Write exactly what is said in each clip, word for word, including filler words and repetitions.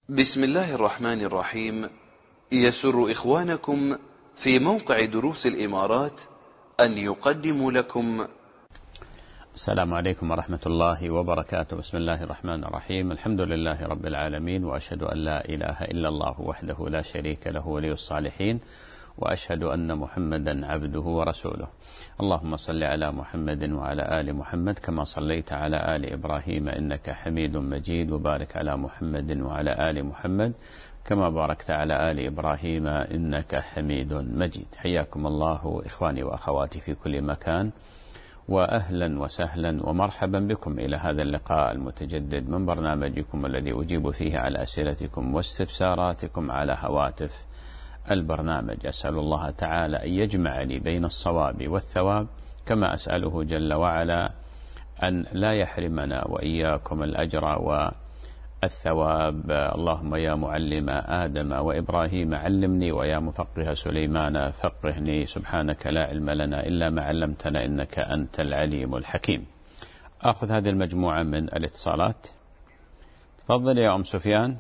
بسم الله الرحمن الرحيم. يسر إخوانكم في موقع دروس الإمارات أن يقدموا لكم. السلام عليكم ورحمة الله وبركاته. بسم الله الرحمن الرحيم. الحمد لله رب العالمين، وأشهد أن لا إله إلا الله وحده لا شريك له ولي الصالحين، وأشهد أن محمدا عبده ورسوله. اللهم صل على محمد وعلى آل محمد كما صليت على آل إبراهيم إنك حميد مجيد، وبارك على محمد وعلى آل محمد كما باركت على آل إبراهيم إنك حميد مجيد. حياكم الله إخواني وأخواتي في كل مكان، وأهلا وسهلا ومرحبا بكم إلى هذا اللقاء المتجدد من برنامجكم الذي أجيب فيه على أسئلتكم واستفساراتكم على هواتف البرنامج. أسأل الله تعالى أن يجمع لي بين الصواب والثواب، كما أسأله جل وعلا أن لا يحرمنا وإياكم الأجر والثواب. اللهم يا معلم آدم وإبراهيم علمني، ويا مفقه سليمان فقهني. سبحانك لا علم لنا إلا ما علمتنا إنك أنت العليم الحكيم. أخذ هذه المجموعة من الاتصالات. تفضل يا أم سفيان.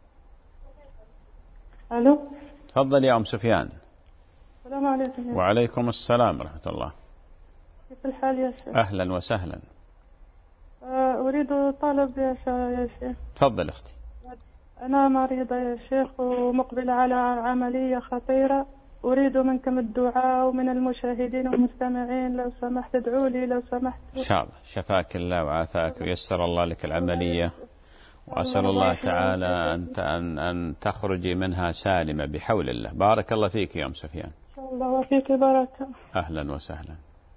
ألو. تفضل يا أم سفيان. السلام عليكم. وعليكم السلام ورحمة الله. كيف الحال يا شيخ؟ أهلا وسهلا. أريد طلب يا شيخ. تفضل أختي. أنا مريضة يا شيخ ومقبلة على عملية خطيرة، أريد منكم الدعاء ومن المشاهدين والمستمعين لو سمحت ادعوا لي لو سمحت. إن شاء الله شفاك الله وعافاك ويسر الله لك العملية، وأسأل الله تعالى أن أن تخرجي منها سالمة بحول الله. بارك الله فيك يا أم سفيان. الله وفيك بركة. أهلا وسهلا.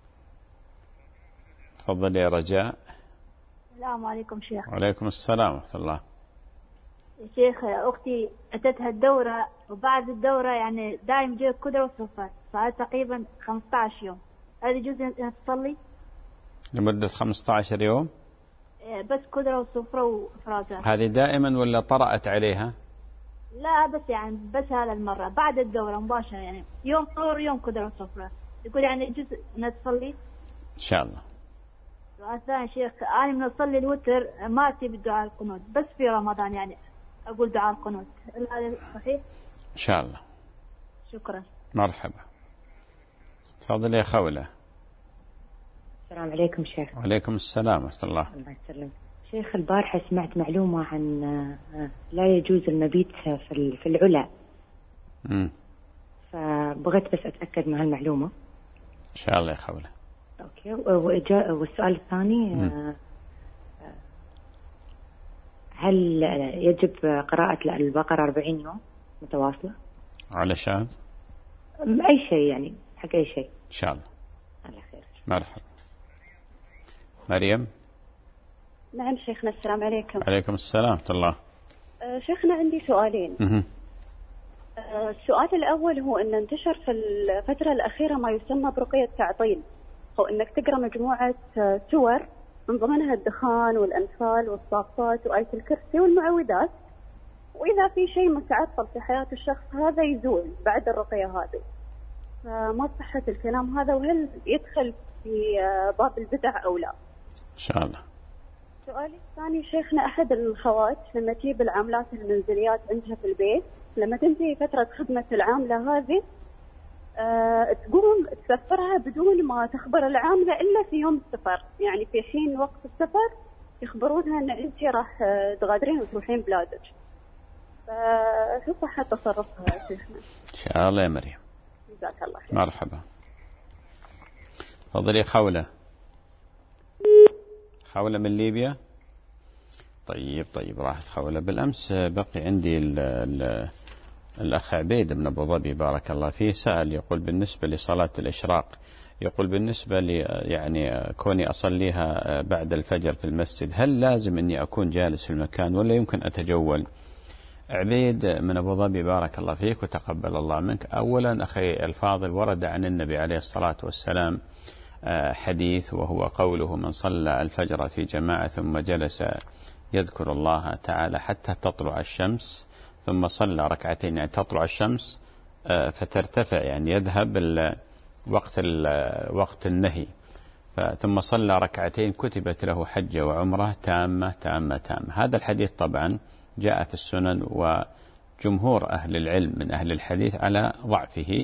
تفضل يا رجاء. السلام عليكم شيخ. وعليكم السلام ورحمة الله. شيخ أختي أتتها الدورة، وبعد الدورة يعني دائم جاء كدرة وصفات، صار تقريبا خمسة عشر يوم. هل يجوز أن تصلي لمدة خمسة عشر يوم؟ بس كدرة وصفرة وإفرازات. هذه دائما ولا طرأت عليها؟ لا بس يعني بس هذا المرة بعد الدورة مباشرة، يعني يوم طور يوم كدرة وصفرة. يقول يعني يجوز أن تصلي إن شاء الله. سؤال ثاني شيخ، أنا من أصلي الوتر ما أتي بالدعاء القنوت، بس في رمضان يعني أقول دعاء القنوت، هل هذا صحيح؟ إن شاء الله. شكرا. مرحبا. تفضل يا خولة. السلام عليكم شيخ. وعليكم السلام ورحمة الله. الله يسلمك شيخ. البارحة سمعت معلومة عن لا يجوز المبيت في في العلا. امم فبغيت بس أتأكد من هالمعلومة. إن شاء الله يا خولة. أوكي. والسؤال الثاني، مم. هل يجب قراءة البقرة أربعين يوم متواصلة؟ علشان أي شيء يعني حق أي شيء. إن شاء الله. الله خير. مرحبا. مريم. نعم شيخنا. السلام عليكم. عليكم السلام ورحمة الله. أه شيخنا عندي سؤالين. مه. أه السؤال الأول هو أن انتشر في الفترة الأخيرة ما يسمى برقية تعطيل، هو أنك تقرأ مجموعة سور من ضمنها الدخان والأنفال والصافات وآية الكرسي والمعوذات، وإذا في شيء متعطل في حياة الشخص هذا يزول بعد الرقية هذه. فما صحة الكلام هذا، وهل يدخل في باب البدع أو لا؟ إن شاء الله. سؤالي الثاني شيخنا، أحد الأخوات لما تجيب العاملات المنزليات عندها في البيت، لما تنتهي فترة خدمة العاملة هذه أه تقوم تسفرها بدون ما تخبر العاملة إلا في يوم السفر، يعني في حين وقت السفر يخبرونها أن أنت راح تغادرين وتروحين بلادك. فشو صحة تصرفها يا شيخنا؟ إن شاء الله يا مريم. جزاك الله خير. مرحبا. تفضلي خولة. خولة من ليبيا. طيب طيب راحت خولة. بالأمس بقي عندي ال ال الأخ عبيد بن أبو ظبي بارك الله فيه سأل، يقول بالنسبة لصلاة الإشراق، يقول بالنسبة لي يعني كوني أصليها بعد الفجر في المسجد، هل لازم أني أكون جالس في المكان ولا يمكن أتجول؟ عبيد من أبو ظبي بارك الله فيك وتقبل الله منك. أولا أخي الفاضل، ورد عن النبي عليه الصلاة والسلام حديث، وهو قوله من صلى الفجر في جماعة ثم جلس يذكر الله تعالى حتى تطلع الشمس ثم صلى ركعتين، يعني تطلع الشمس فترتفع يعني يذهب وقت وقت النهي، ثم صلى ركعتين كتبت له حجة وعمرة تامة تامة تامة. هذا الحديث طبعا جاء في السنن، وجمهور أهل العلم من أهل الحديث على ضعفه،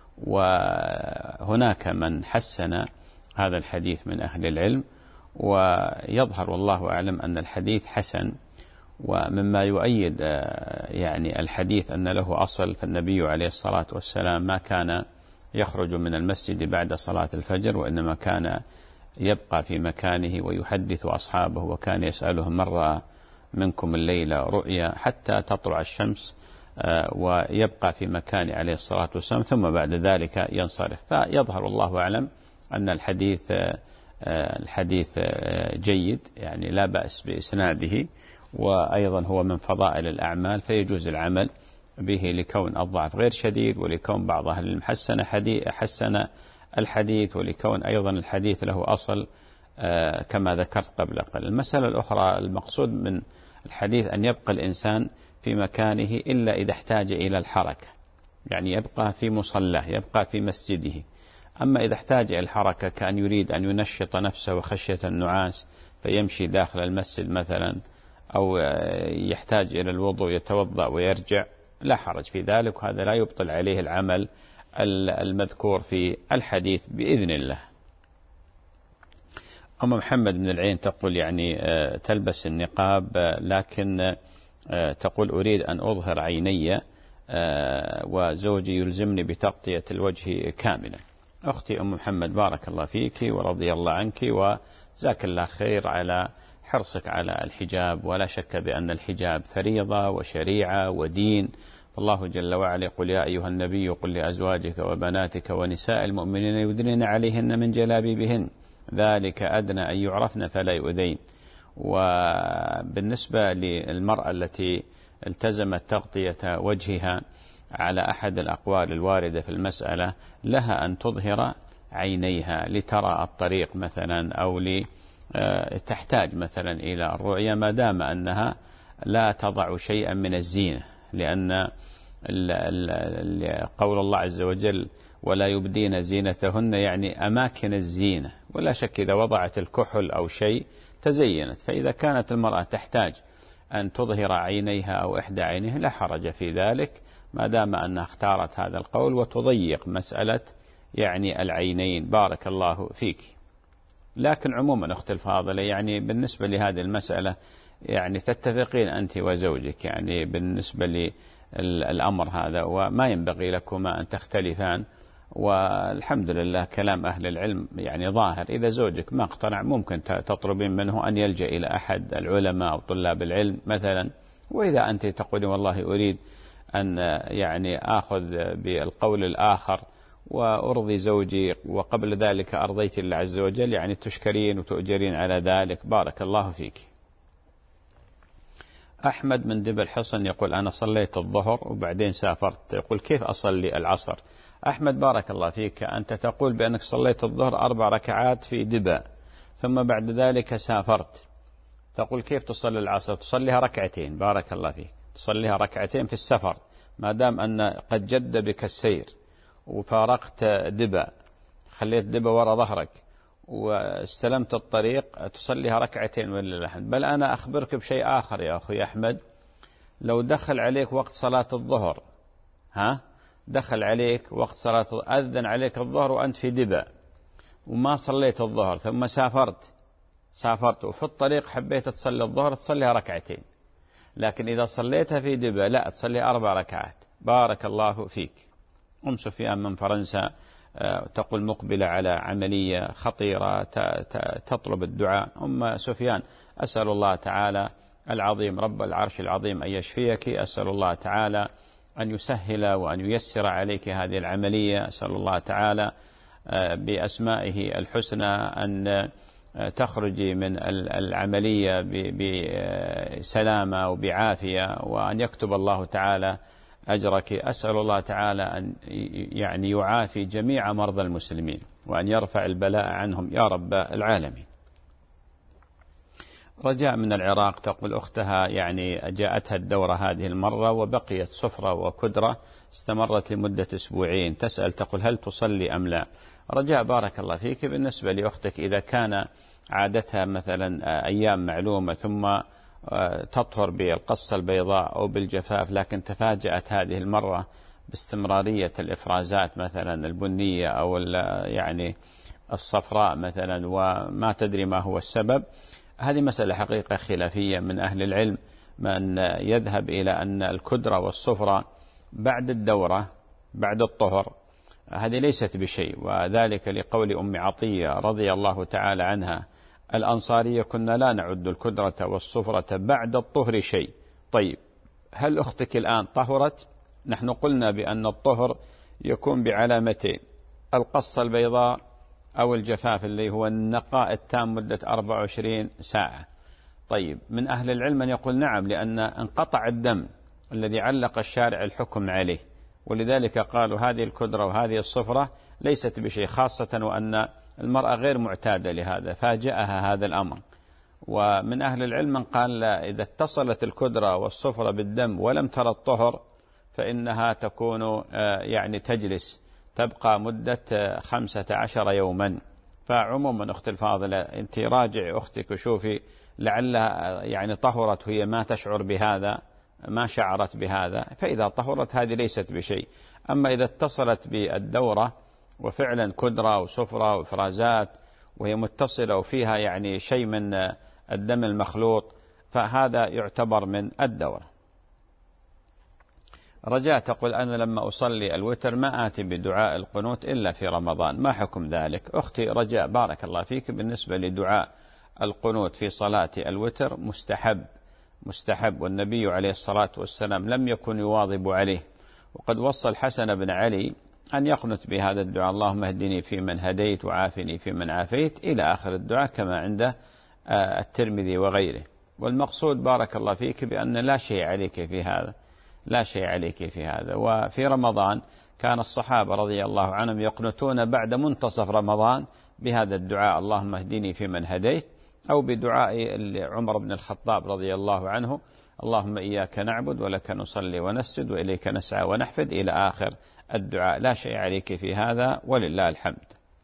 وهناك من حسن هذا الحديث من أهل العلم، ويظهر والله أعلم أن الحديث حسن. ومما يؤيد يعني الحديث أن له أصل، فالنبي عليه الصلاة والسلام ما كان يخرج من المسجد بعد صلاة الفجر، وإنما كان يبقى في مكانه ويحدث أصحابه، وكان يسألهم من رأى منكم الليلة رؤيا حتى تطلع الشمس، ويبقى في مكانه عليه الصلاة والسلام، ثم بعد ذلك ينصرف. فيظهر الله أعلم أن الحديث الحديث جيد، يعني لا بأس بإسناده، وأيضا هو من فضائل الأعمال، فيجوز العمل به لكون الضعف غير شديد، ولكون بعض أهل العلم حسن حسن الحديث، ولكون أيضا الحديث له أصل كما ذكرت قبل قليل. المسألة الأخرى، المقصود من الحديث أن يبقى الإنسان في مكانه إلا إذا احتاج إلى الحركة، يعني يبقى في مصلاه، يبقى في مسجده. أما إذا احتاج إلى الحركة كأن يريد أن ينشط نفسه وخشية النعاس فيمشي داخل المسجد مثلا، أو يحتاج إلى الوضوء يتوضأ ويرجع، لا حرج في ذلك، وهذا لا يبطل عليه العمل المذكور في الحديث بإذن الله. أم محمد من العين تقول يعني تلبس النقاب، لكن تقول أريد أن أظهر عيني وزوجي يلزمني بتغطية الوجه كاملا. أختي أم محمد بارك الله فيك ورضي الله عنك وجزاك الله خير على حرصك على الحجاب، ولا شك بأن الحجاب فريضة وشريعة ودين. فالله جل وعلا يقول يا أيها النبي قل لأزواجك وبناتك ونساء المؤمنين يدنين عليهن من جلابيبهن ذلك أدنى أن يعرفن فلا يؤذين. وبالنسبة للمرأة التي التزمت تغطية وجهها على أحد الأقوال الواردة في المسألة، لها أن تظهر عينيها لترى الطريق مثلا، أو تحتاج مثلا إلى الرؤية، ما دام أنها لا تضع شيئا من الزينة، لأن قول الله عز وجل ولا يبدين زينتهن يعني أماكن الزينة، ولا شك إذا وضعت الكحل أو شيء تزينت. فإذا كانت المرأة تحتاج أن تظهر عينيها أو إحدى عينيها لا حرج في ذلك، ما دام أنها اختارت هذا القول وتضيق مسألة يعني العينين. بارك الله فيك. لكن عموما أخت الفاضلة، يعني بالنسبة لهذه المسألة يعني تتفقين أنت وزوجك يعني بالنسبة للأمر هذا، وما ينبغي لكما أن تختلفان، والحمد لله كلام أهل العلم يعني ظاهر. إذا زوجك ما اقتنع ممكن تطلبين منه أن يلجأ إلى أحد العلماء أو طلاب العلم مثلا. وإذا أنت تقولي والله أريد أن يعني آخذ بالقول الآخر وأرضي زوجي وقبل ذلك أرضيت الله عز وجل، يعني تشكرين وتؤجرين على ذلك. بارك الله فيك. أحمد من دبل حصن يقول أنا صليت الظهر وبعدين سافرت، يقول كيف أصلي العصر؟ أحمد بارك الله فيك، أنت تقول بأنك صليت الظهر أربع ركعات في دبا ثم بعد ذلك سافرت، تقول كيف تصلي العصر؟ تصليها ركعتين. بارك الله فيك، تصليها ركعتين في السفر ما دام أن قد جد بك السير وفارقت دبا، خليت دبا وراء ظهرك واستلمت الطريق، تصليها ركعتين ولله الحمد. بل أنا أخبرك بشيء آخر يا أخي أحمد، لو دخل عليك وقت صلاة الظهر، ها دخل عليك وقت صلاة، أذن عليك الظهر وأنت في دبا وما صليت الظهر ثم سافرت سافرت وفي الطريق حبيت تصلي الظهر، تصليها ركعتين. لكن إذا صليتها في دبا لا، تصلي أربع ركعات. بارك الله فيك. أم سفيان من فرنسا تقول مقبلة على عملية خطيرة تطلب الدعاء. أم سفيان أسأل الله تعالى العظيم رب العرش العظيم أن يشفيك، أسأل الله تعالى أن يسهل وأن ييسر عليك هذه العملية، أسأل الله تعالى بأسمائه الحسنى أن تخرجي من العملية بسلامة وبعافية، وأن يكتب الله تعالى أجرك. أسأل الله تعالى أن يعني يعافي جميع مرضى المسلمين وأن يرفع البلاء عنهم يا رب العالمين. رجاء من العراق تقول أختها يعني جاءتها الدورة هذه المرة وبقيت صفرة وكدرة استمرت لمدة أسبوعين، تسأل تقول هل تصلي أم لا؟ رجاء بارك الله فيك، بالنسبة لأختك إذا كان عادتها مثلا أيام معلومة ثم تطهر بالقصة البيضاء أو بالجفاف، لكن تفاجأت هذه المرة باستمرارية الإفرازات مثلا البنية أو يعني الصفراء مثلا وما تدري ما هو السبب، هذه مسألة حقيقة خلافية من أهل العلم، من يذهب إلى أن الكدرة والصفرة بعد الدورة بعد الطهر هذه ليست بشيء، وذلك لقول أم عطية رضي الله تعالى عنها الأنصارية كنا لا نعد الكدرة والصفرة بعد الطهر شيء. طيب هل أختك الآن طهرت؟ نحن قلنا بأن الطهر يكون بعلامتين، القصة البيضاء أو الجفاف اللي هو النقاء التام مدة أربع وعشرين ساعة. طيب من أهل العلم من يقول نعم، لأن انقطع الدم الذي علق الشارع الحكم عليه، ولذلك قالوا هذه الكدرة وهذه الصفرة ليست بشيء، خاصة وأن المرأة غير معتادة لهذا فاجأها هذا الأمر. ومن أهل العلم من قال لا، إذا اتصلت الكدرة والصفرة بالدم ولم ترى الطهر فإنها تكون يعني تجلس تبقى مدة خمسة عشر يوما. فعموما أختي الفاضلة أنت راجع أختك وشوفي لعلها يعني طهرت وهي ما تشعر بهذا، ما شعرت بهذا، فإذا طهرت هذه ليست بشيء. أما إذا اتصلت بالدورة وفعلا كدرة وصفرة وإفرازات وهي متصلة وفيها يعني شيء من الدم المخلوط فهذا يعتبر من الدورة. رجاء تقول أنا لما أصلي الوتر ما آتي بدعاء القنوت إلا في رمضان، ما حكم ذلك؟ أختي رجاء بارك الله فيك، بالنسبة لدعاء القنوت في صلاة الوتر مستحب مستحب والنبي عليه الصلاة والسلام لم يكن يواظب عليه، وقد وصى الحسن بن علي أن يقنت بهذا الدعاء اللهم اهدني فيمن هديت وعافني فيمن عافيت إلى آخر الدعاء كما عند الترمذي وغيره. والمقصود بارك الله فيك بأن لا شيء عليك في هذا، لا شيء عليك في هذا. وفي رمضان كان الصحابة رضي الله عنهم يقنتون بعد منتصف رمضان بهذا الدعاء اللهم اهدني فيمن هديت، أو بدعاء عمر بن الخطاب رضي الله عنه اللهم إياك نعبد ولك نصلي ونسجد وإليك نسعى ونحفد إلى آخر الدعاء، لا شيء عليك في هذا ولله الحمد.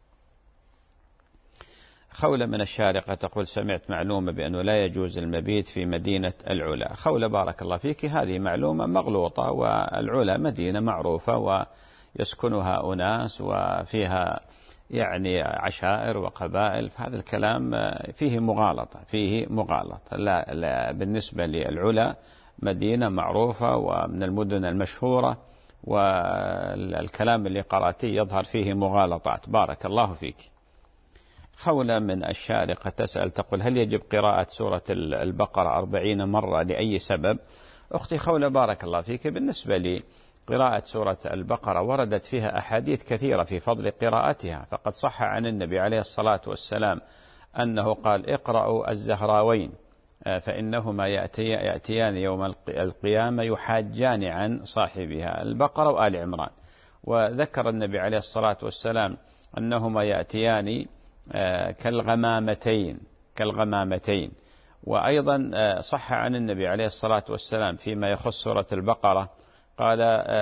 خولة من الشارقة تقول سمعت معلومة بأنه لا يجوز المبيت في مدينة العلا. خولة بارك الله فيك، هذه معلومة مغلوطة، والعلا مدينة معروفة ويسكنها أناس وفيها يعني عشائر وقبائل، فهذا الكلام فيه مغالطة فيه مغالطة لا, لا بالنسبة للعلا مدينة معروفة ومن المدن المشهورة، والكلام اللي قرأتيه يظهر فيه مغالطات. بارك الله فيك. خولة من الشارقة تسأل تقول هل يجب قراءة سورة البقرة أربعين مرة لأي سبب؟ أختي خولة بارك الله فيك، بالنسبة لي قراءة سورة البقرة وردت فيها أحاديث كثيرة في فضل قراءتها، فقد صح عن النبي عليه الصلاة والسلام أنه قال اقرأوا الزهراوين فإنهما يأتي يأتيان يوم القيامة يحاجان عن صاحبها، البقرة وآل عمران. وذكر النبي عليه الصلاة والسلام أنهما يأتيان كالغمامتين كالغمامتين وأيضا صح عن النبي عليه الصلاة والسلام فيما يخص سورة البقرة قال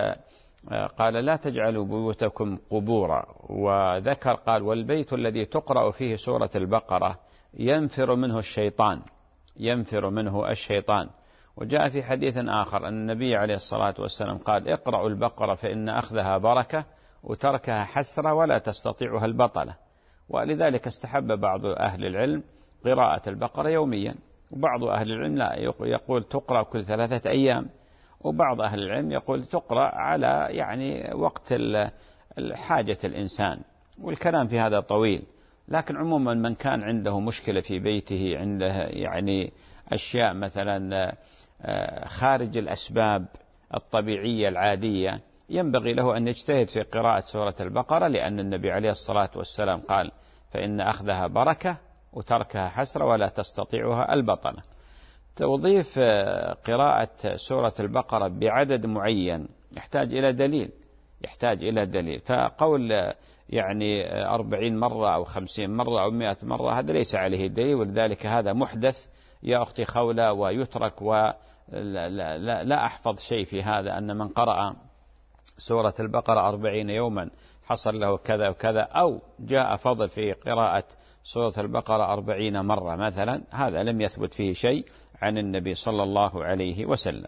قال لا تجعلوا بيوتكم قبورا، وذكر قال والبيت الذي تقرأ فيه سورة البقرة ينفر منه الشيطان ينفر منه الشيطان. وجاء في حديث آخر أن النبي عليه الصلاة والسلام قال اقرأوا البقرة فإن أخذها بركة وتركها حسرة ولا تستطيعها البطلة. ولذلك استحب بعض أهل العلم قراءة البقرة يوميا، وبعض أهل العلم لا يقول تقرأ كل ثلاثة أيام، وبعض أهل العلم يقول تقرأ على يعني وقت حاجة الإنسان، والكلام في هذا طويل. لكن عموما من كان عنده مشكلة في بيته، عنده يعني أشياء مثلا خارج الأسباب الطبيعية العادية، ينبغي له أن يجتهد في قراءة سورة البقرة، لأن النبي عليه الصلاة والسلام قال فإن أخذها بركة وتركها حسرة ولا تستطيعها البطلة. توظيف قراءة سورة البقرة بعدد معين يحتاج إلى دليل يحتاج إلى دليل فقول يعني أربعين مرة أو خمسين مرة أو مئة مرة هذا ليس عليه دليل، ولذلك هذا محدث يا أختي خولة ويترك. ولا لا, لا, لا أحفظ شيء في هذا أن من قرأ سورة البقرة أربعين يوما حصل له كذا وكذا، أو جاء فضل في قراءة سورة البقرة أربعين مرة مثلا، هذا لم يثبت فيه شيء، عن النبي صلى الله عليه وسلم.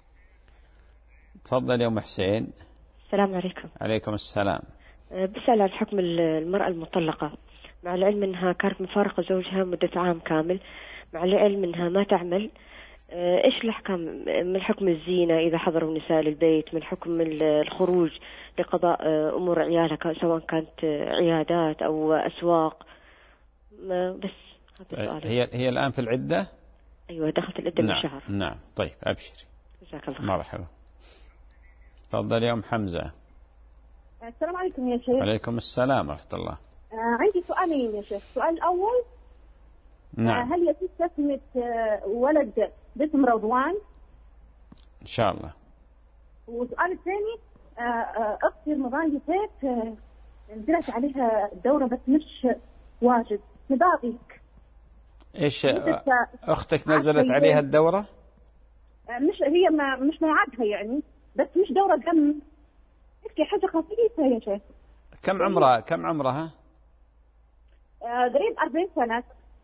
تفضل يا أم حسين. السلام عليكم. عليكم السلام. بسأل عن حكم المرأة المطلقة، مع العلم أنها كانت مفارقة زوجها مدة عام كامل، مع العلم أنها ما تعمل. إيش الأحكام من حكم الزينة إذا حضروا نساء للبيت، من حكم الخروج لقضاء أمور عيالها سواء كانت عيادات أو أسواق؟ بس هذا هي هي الآن في العدة؟ أيوة دخلت العدة من نعم. شهر. نعم طيب أبشري. جزاك الله خير. مرحبا. تفضل يا أم حمزة. السلام عليكم يا شيخ. عليكم السلام ورحمة الله. آه عندي سؤالين يا شيخ. السؤال الأول، نعم. آه هل يجوز تسمية آه ولد باسم رضوان؟ إن شاء الله. والسؤال الثاني، آه آه أختي رمضان جيت آه نزلت عليها الدورة بس مش واجد نضاقك. إيش أختك نزلت عليها الدورة؟ آه مش هي ما مش موعدها يعني، بس مش دورة دم، في حاجة خفيفة يا شيخ. كم عمرها كم عمرها؟ آه قريب أربعين سنة.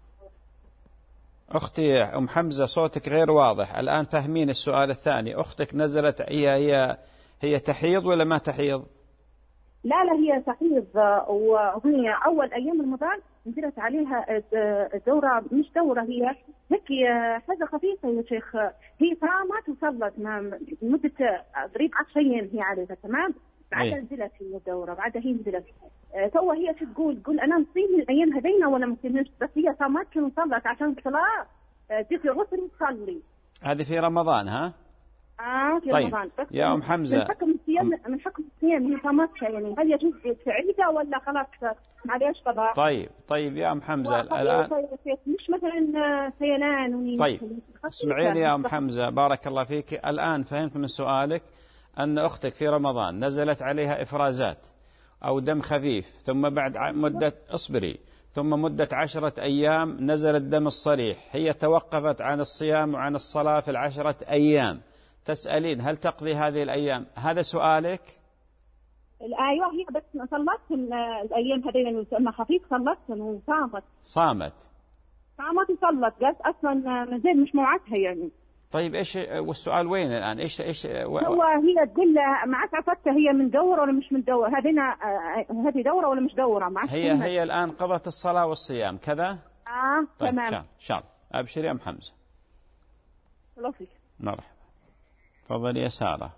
أختي أم حمزة صوتك غير واضح الآن، فهمين السؤال الثاني. أختك نزلت هي هي هي تحيض ولا ما تحيض؟ لا لا هي تحيض، وهي أول أيام رمضان نزلت عليها الدورة، مش دورة، هي هيك حاجة خفيفة يا شيخ. هي صامت وصلت مدة قريب عشر أيام هي عليها، تمام؟ بعدها نزلت هي الدورة، بعدها هي نزلت. تو هي شو تقول؟ تقول أنا نصيم الأيام هذينا ولا مصيمش، بس هي صامت وصلت عشان الصلاة تيجي غسل وتصلي. هذه في رمضان ها؟ اه في طيب. رمضان. بس يا أم حمزة، من حكم الصيام من حكم الصيام هي صامتها يعني، هل يجوز تعيدها ولا خلاص معليش قضاء؟ طيب طيب يا أم حمزة الآن مش مثلا سيلان. طيب اسمعيني يا أم حمزة بارك الله فيك، الآن فهمت من سؤالك أن أختك في رمضان نزلت عليها إفرازات أو دم خفيف، ثم بعد مدة اصبري ثم مدة عشرة أيام نزل الدم الصريح، هي توقفت عن الصيام وعن الصلاة في العشرة أيام، تسألين هل تقضي هذه الأيام؟ هذا سؤالك؟ أيوة هي بس صلت الأيام هذين لما خفيف صلت وصامت. صامت صامت وصلت، قالت أصلا مازال مش موعدها يعني. طيب إيش والسؤال وين الآن؟ إيش إيش و... هو هي تقول ما عرفتها هي من دورة ولا مش من دورة، هذينا هذه دورة ولا مش دورة؟ ما هي هي الآن قضت الصلاة والصيام كذا؟ آه طيب تمام. إن شاء الله. أبشر يا أم حمزة. الله فيك. مرحبا. تفضل يا سارة.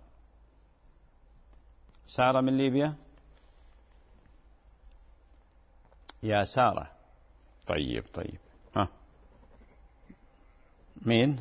سارة من ليبيا. يا سارة. طيب طيب ها مين؟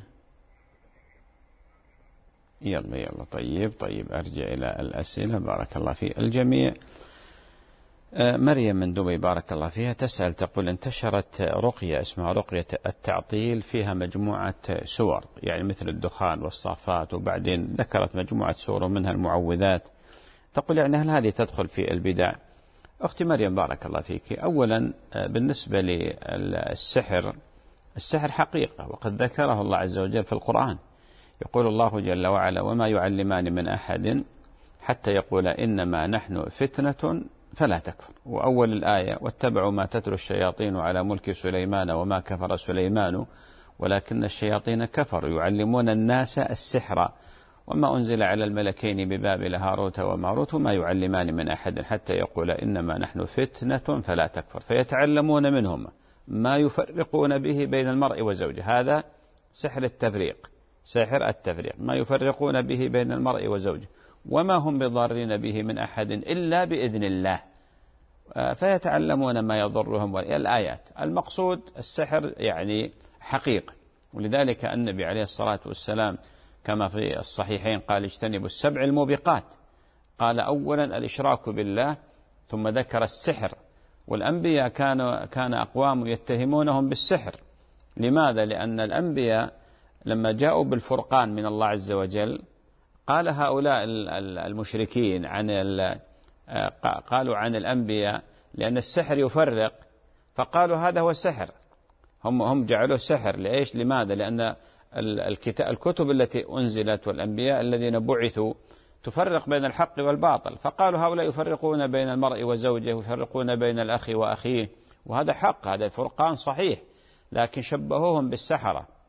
يلا يلا طيب طيب أرجع إلى الأسئلة. بارك الله في الجميع. مريم من دبي بارك الله فيها تسأل تقول انتشرت رقية اسمها رقية التعطيل، فيها مجموعة سور يعني مثل الدخان والصافات، وبعدين ذكرت مجموعة سور ومنها المعوذات، تقول يعني هل هذه تدخل في البدع؟ أختي مريم بارك الله فيك، أولا بالنسبة للسحر، السحر حقيقة وقد ذكره الله عز وجل في القرآن، يقول الله جل وعلا وما يعلمان من أحد حتى يقول إنما نحن فتنة فلا تكفر، وأول الآية واتبعوا ما تتلو الشياطين على ملك سليمان وما كفر سليمان ولكن الشياطين كفروا يعلمون الناس السحر وما أنزل على الملكين ببابل هاروت وماروت وما يعلمان من أحد حتى يقول إنما نحن فتنة فلا تكفر، فيتعلمون منهم ما يفرقون به بين المرء وزوجه، هذا سحر التفريق، سحر التفريق، ما يفرقون به بين المرء وزوجه وما هم بضارين به من أحد إلا بإذن الله، فيتعلمون ما يضرهم. الآيات المقصود السحر يعني حقيقة، ولذلك النبي عليه الصلاة والسلام كما في الصحيحين قال اجتنبوا السبع الموبقات، قال أولا الإشراك بالله، ثم ذكر السحر، والأنبياء كانوا كان أقوام يتهمونهم بالسحر. لماذا؟ لأن الأنبياء لما جاءوا بالفرقان من الله عز وجل قال هؤلاء المشركين عن قالوا عن الأنبياء لأن السحر يفرق، فقالوا هذا هو السحر، هم هم جعلوه سحر. لإيش؟ لماذا؟ لأن الكتب التي أنزلت والأنبياء الذين بعثوا تفرق بين الحق والباطل، فقالوا هؤلاء يفرقون بين المرء وزوجه، يفرقون بين الأخ وأخيه، وهذا حق، هذا الفرقان صحيح، لكن شبهوهم بالسحرة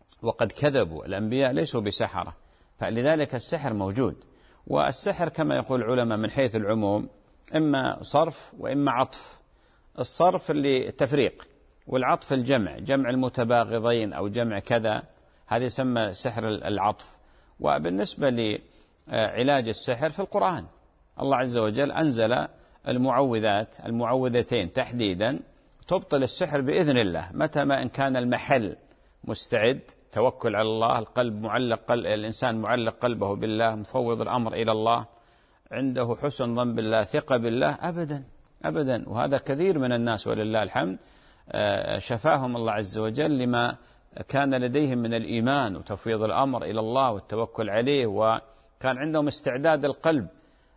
وقد كذبوا، الأنبياء ليسوا بسحرة، فلذلك السحر موجود. والسحر كما يقول العلماء من حيث العموم إما صرف وإما عطف. الصرف اللي تفريق، والعطف الجمع، جمع المتباغضين أو جمع كذا، هذا يسمى سحر العطف. وبالنسبة لعلاج السحر في القرآن الله عز وجل أنزل المعوذات، المعوذتين تحديدا تبطل السحر بإذن الله، متى ما إن كان المحل مستعد، توكل على الله، القلب معلق، قلب الإنسان معلق قلبه بالله، مفوض الأمر إلى الله، عنده حسن ظن بالله، ثقة بالله، أبدا أبدا. وهذا كثير من الناس ولله الحمد شفاهم الله عز وجل لما كان لديهم من الإيمان وتفويض الأمر إلى الله والتوكل عليه، وكان عندهم استعداد القلب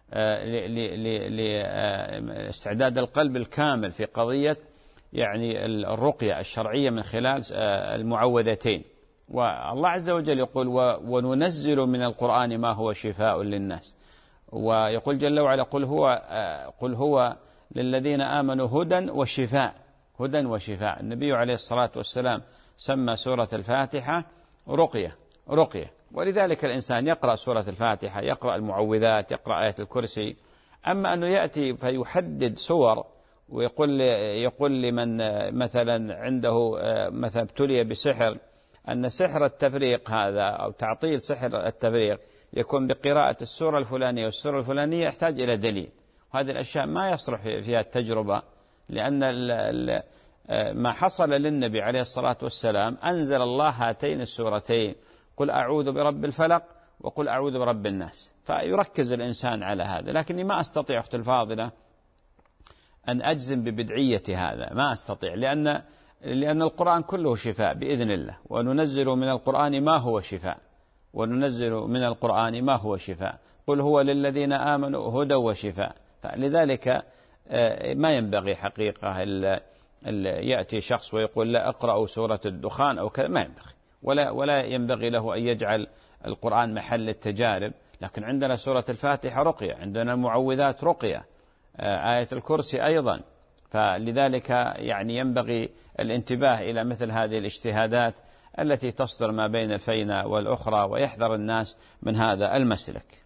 لاستعداد القلب الكامل في قضية يعني الرقية الشرعية من خلال المعوذتين. والله عز وجل يقول وننزل من القرآن ما هو شفاء للناس، ويقول جل وعلا قل هو, قل هو للذين آمنوا هدى وشفاء، هدى وشفاء. النبي عليه الصلاة والسلام سمى سورة الفاتحة رقية رقية، ولذلك الإنسان يقرأ سورة الفاتحة، يقرأ المعوذات، يقرأ آية الكرسي. أما أنه يأتي فيحدد سور ويقول يقول لمن مثلا عنده مثلا ابتلي بسحر أن سحر التفريق هذا أو تعطيل سحر التفريق يكون بقراءة السورة الفلانية والسورة الفلانية، يحتاج إلى دليل. وهذه الأشياء ما يصلح فيها التجربة، لأن ما حصل للنبي عليه الصلاة والسلام أنزل الله هاتين السورتين، قل أعوذ برب الفلق وقل أعوذ برب الناس، فيركز الإنسان على هذا. لكني ما أستطيع أختي الفاضلة أن أجزم ببدعية هذا، ما أستطيع، لأن لأن القرآن كله شفاء بإذن الله، وننزل من القرآن ما هو شفاء، وننزل من القرآن ما هو شفاء، قل هو للذين آمنوا هدى وشفاء. فلذلك ما ينبغي حقيقة يأتي شخص ويقول لا أقرأ سورة الدخان أو كذا، ما ينبغي، ولا ولا ينبغي له أن يجعل القرآن محل التجارب. لكن عندنا سورة الفاتحة رقية، عندنا المعوذات رقية، آية الكرسي أيضا. فلذلك يعني ينبغي الانتباه إلى مثل هذه الاجتهادات التي تصدر ما بين الفينة والأخرى، ويحذر الناس من هذا المسلك.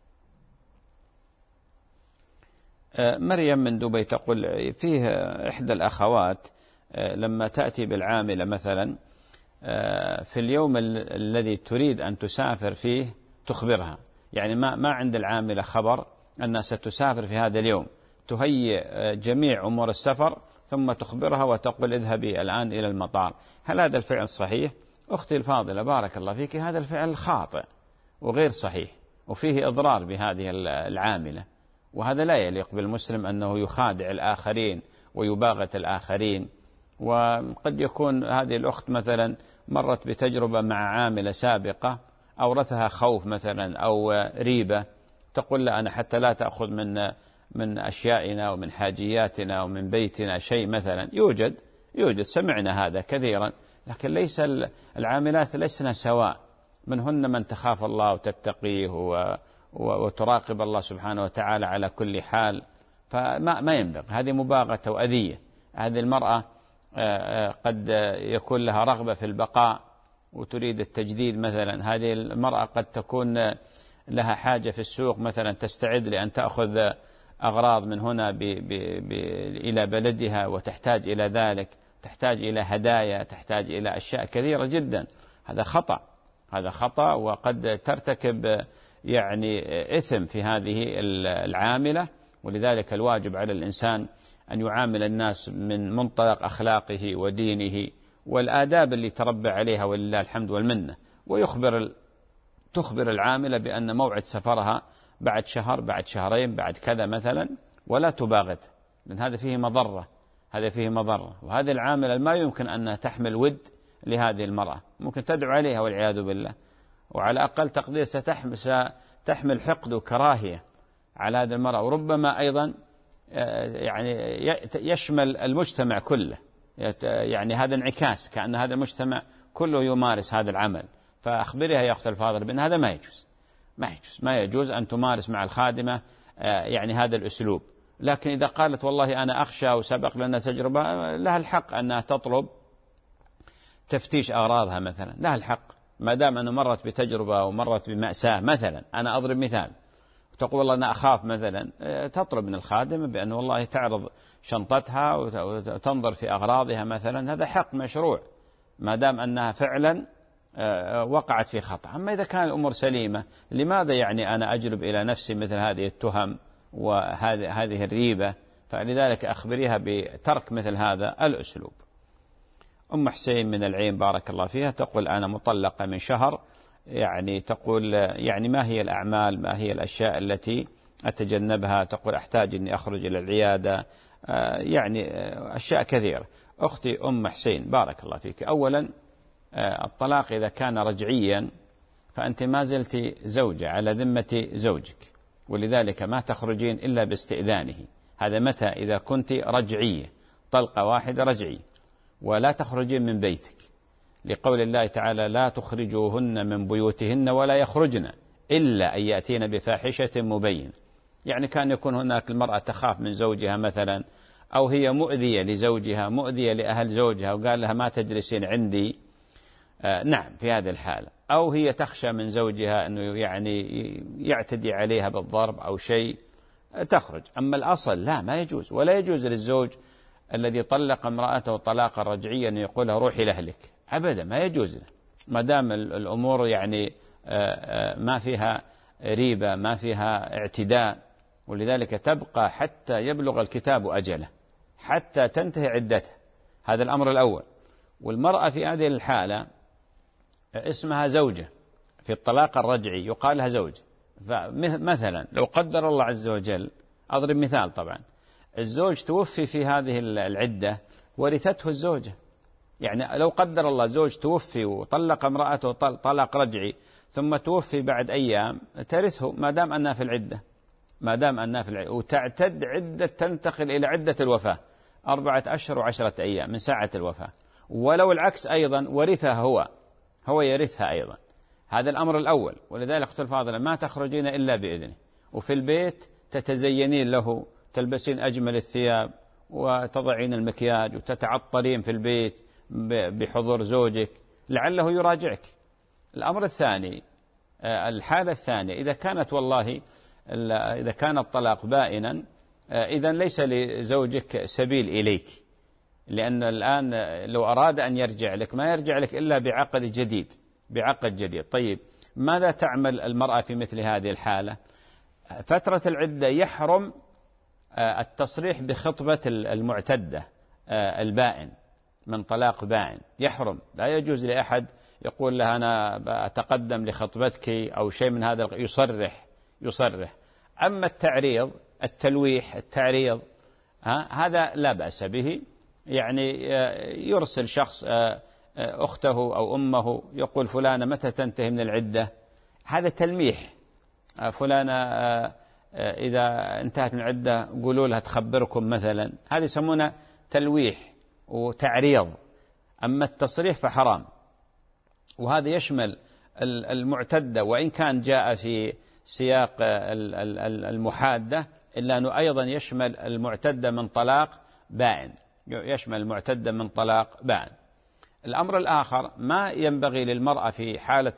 مريم من دبي تقول فيه إحدى الأخوات لما تأتي بالعاملة مثلا في اليوم الذي تريد أن تسافر فيه تخبرها، يعني ما ما عند العاملة خبر أنها ستسافر في هذا اليوم، تهيئ جميع أمور السفر ثم تخبرها وتقول اذهبي الآن إلى المطار. هل هذا الفعل صحيح؟ أختي الفاضلة بارك الله فيك، هذا الفعل خاطئ وغير صحيح، وفيه إضرار بهذه العاملة، وهذا لا يليق بالمسلم أنه يخادع الآخرين ويباغت الآخرين. وقد يكون هذه الأخت مثلا مرت بتجربة مع عاملة سابقة أورثها خوف مثلا أو ريبة، تقول لا أنا حتى لا تأخذ من من أشيائنا ومن حاجياتنا ومن بيتنا شيء مثلا. يوجد يوجد سمعنا هذا كثيرا، لكن ليس العاملات ليسن سواء، منهن من تخاف الله وتتقيه وتراقب الله سبحانه وتعالى على كل حال، فما ما ينبغي، هذه مباغتة وأذية. هذه المرأة قد يكون لها رغبة في البقاء وتريد التجديد مثلا، هذه المرأة قد تكون لها حاجة في السوق مثلا، تستعد لأن تأخذ أغراض من هنا ب ب ب إلى بلدها وتحتاج إلى ذلك، تحتاج إلى هدايا، تحتاج إلى أشياء كثيرة جدا. هذا خطأ، هذا خطأ، وقد ترتكب يعني إثم في هذه العاملة. ولذلك الواجب على الإنسان أن يعامل الناس من منطلق أخلاقه ودينه والآداب اللي تربى عليها ولله الحمد والمنة، ويخبر تخبر العاملة بأن موعد سفرها بعد شهر، بعد شهرين، بعد كذا مثلا، ولا تباغت، لأن هذا فيه مضرة، هذا فيه مضرة. وهذه العاملة ما يمكن أن تحمل ود لهذه المرأة، ممكن تدعو عليها والعياذ بالله، وعلى أقل تقدير ستحمل, ستحمل حقد وكراهية على هذه المرأة، وربما أيضا يعني يشمل المجتمع كله، يعني هذا انعكاس كأن هذا المجتمع كله يمارس هذا العمل. فأخبرها يا أخت الفاضل بأن هذا ما يجوز، ما يجوز ما يجوز أن تمارس مع الخادمة يعني هذا الأسلوب. لكن إذا قالت والله أنا أخشى وسبق لنا تجربة، لها الحق أنها تطلب تفتيش أغراضها مثلا، لها الحق، ما دام أنه مرت بتجربة ومرت بمأساة مثلا، أنا أضرب مثال، تقول والله أنا أخاف مثلا، تطلب من الخادم بأن والله تعرض شنطتها وتنظر في أغراضها مثلا، هذا حق مشروع ما دام أنها فعلا وقعت في خطأ. أما إذا كان الأمور سليمة، لماذا يعني أنا أجلب إلى نفسي مثل هذه التهم وهذه هذه الريبة؟ فلذلك أخبريها بترك مثل هذا الأسلوب. أم حسين من العين بارك الله فيها تقول أنا مطلقة من شهر، يعني تقول يعني ما هي الأعمال، ما هي الأشياء التي أتجنبها؟ تقول أحتاج أني أخرج إلى العيادة، يعني أشياء كثيرة. أختي أم حسين بارك الله فيك، أولا الطلاق إذا كان رجعيا فأنت ما زلت زوجة على ذمة زوجك، ولذلك ما تخرجين إلا باستئذانه. هذا متى؟ إذا كنت رجعية، طلقة واحدة رجعية، ولا تخرجين من بيتك، لقول الله تعالى لا تخرجوهن من بيوتهن ولا يخرجن إلا أن يأتين بفاحشة مبين. يعني كان يكون هناك المرأة تخاف من زوجها مثلا، أو هي مؤذية لزوجها، مؤذية لأهل زوجها، وقال لها ما تجلسين عندي، آه نعم في هذه الحالة، أو هي تخشى من زوجها أنه يعني يعتدي عليها بالضرب أو شيء، تخرج. أما الأصل لا، ما يجوز، ولا يجوز للزوج الذي طلق امرأته طلاقا رجعيا أن يقول لها روحي لأهلك، أبدا ما يجوز له، ما دام الأمور يعني ما فيها ريبة، ما فيها اعتداء. ولذلك تبقى حتى يبلغ الكتاب أجله، حتى تنتهي عدته. هذا الأمر الأول. والمرأة في هذه الحالة اسمها زوجة، في الطلاق الرجعي يقال لها زوجة. فمثلا لو قدر الله عز وجل، أضرب مثال طبعا، الزوج توفي في هذه العدة ورثته الزوجة، يعني لو قدر الله زوج توفي وطلق امرأته طلاق رجعي ثم توفي بعد أيام، ترثه ما دام أنها في العدة، ما دام أنها في العدة، وتعتد عدة تنتقل إلى عدة الوفاة أربعة أشهر وعشرة أيام من ساعة الوفاة. ولو العكس أيضا ورثها هو هو يرثها أيضا. هذا الأمر الأول. ولذلك أختي الفاضلة ما تخرجين إلا بإذنه، وفي البيت تتزينين له، تلبسين أجمل الثياب وتضعين المكياج وتتعطرين في البيت بحضور زوجك لعله يراجعك. الأمر الثاني، الحالة الثانية، إذا كانت والله إذا كان الطلاق بائنا، إذا ليس لزوجك سبيل إليك، لأن الآن لو أراد أن يرجع لك ما يرجع لك إلا بعقد جديد، بعقد جديد. طيب ماذا تعمل المرأة في مثل هذه الحالة؟ فترة العدة يحرم التصريح بخطبة المعتدة البائن من طلاق بائن، يحرم، لا يجوز لأحد يقول لها أنا أتقدم لخطبتك أو شيء من هذا، يصرح يصرح. أما التعريض، التلويح، التعريض، هذا لا بأس به، يعني يرسل شخص أخته أو أمه يقول فلانة متى تنتهي من العدة، هذا تلميح، فلانة إذا انتهت من العدة قولوا لها تخبركم مثلا، هذا يسمونه تلويح وتعريض. أما التصريح فحرام، وهذا يشمل المعتدة وإن كان جاء في سياق المحادة، إلا أنه أيضا يشمل المعتدة من طلاق بائن، يشمل المعتدة من طلاق بائن. الأمر الآخر، ما ينبغي للمرأة في حالة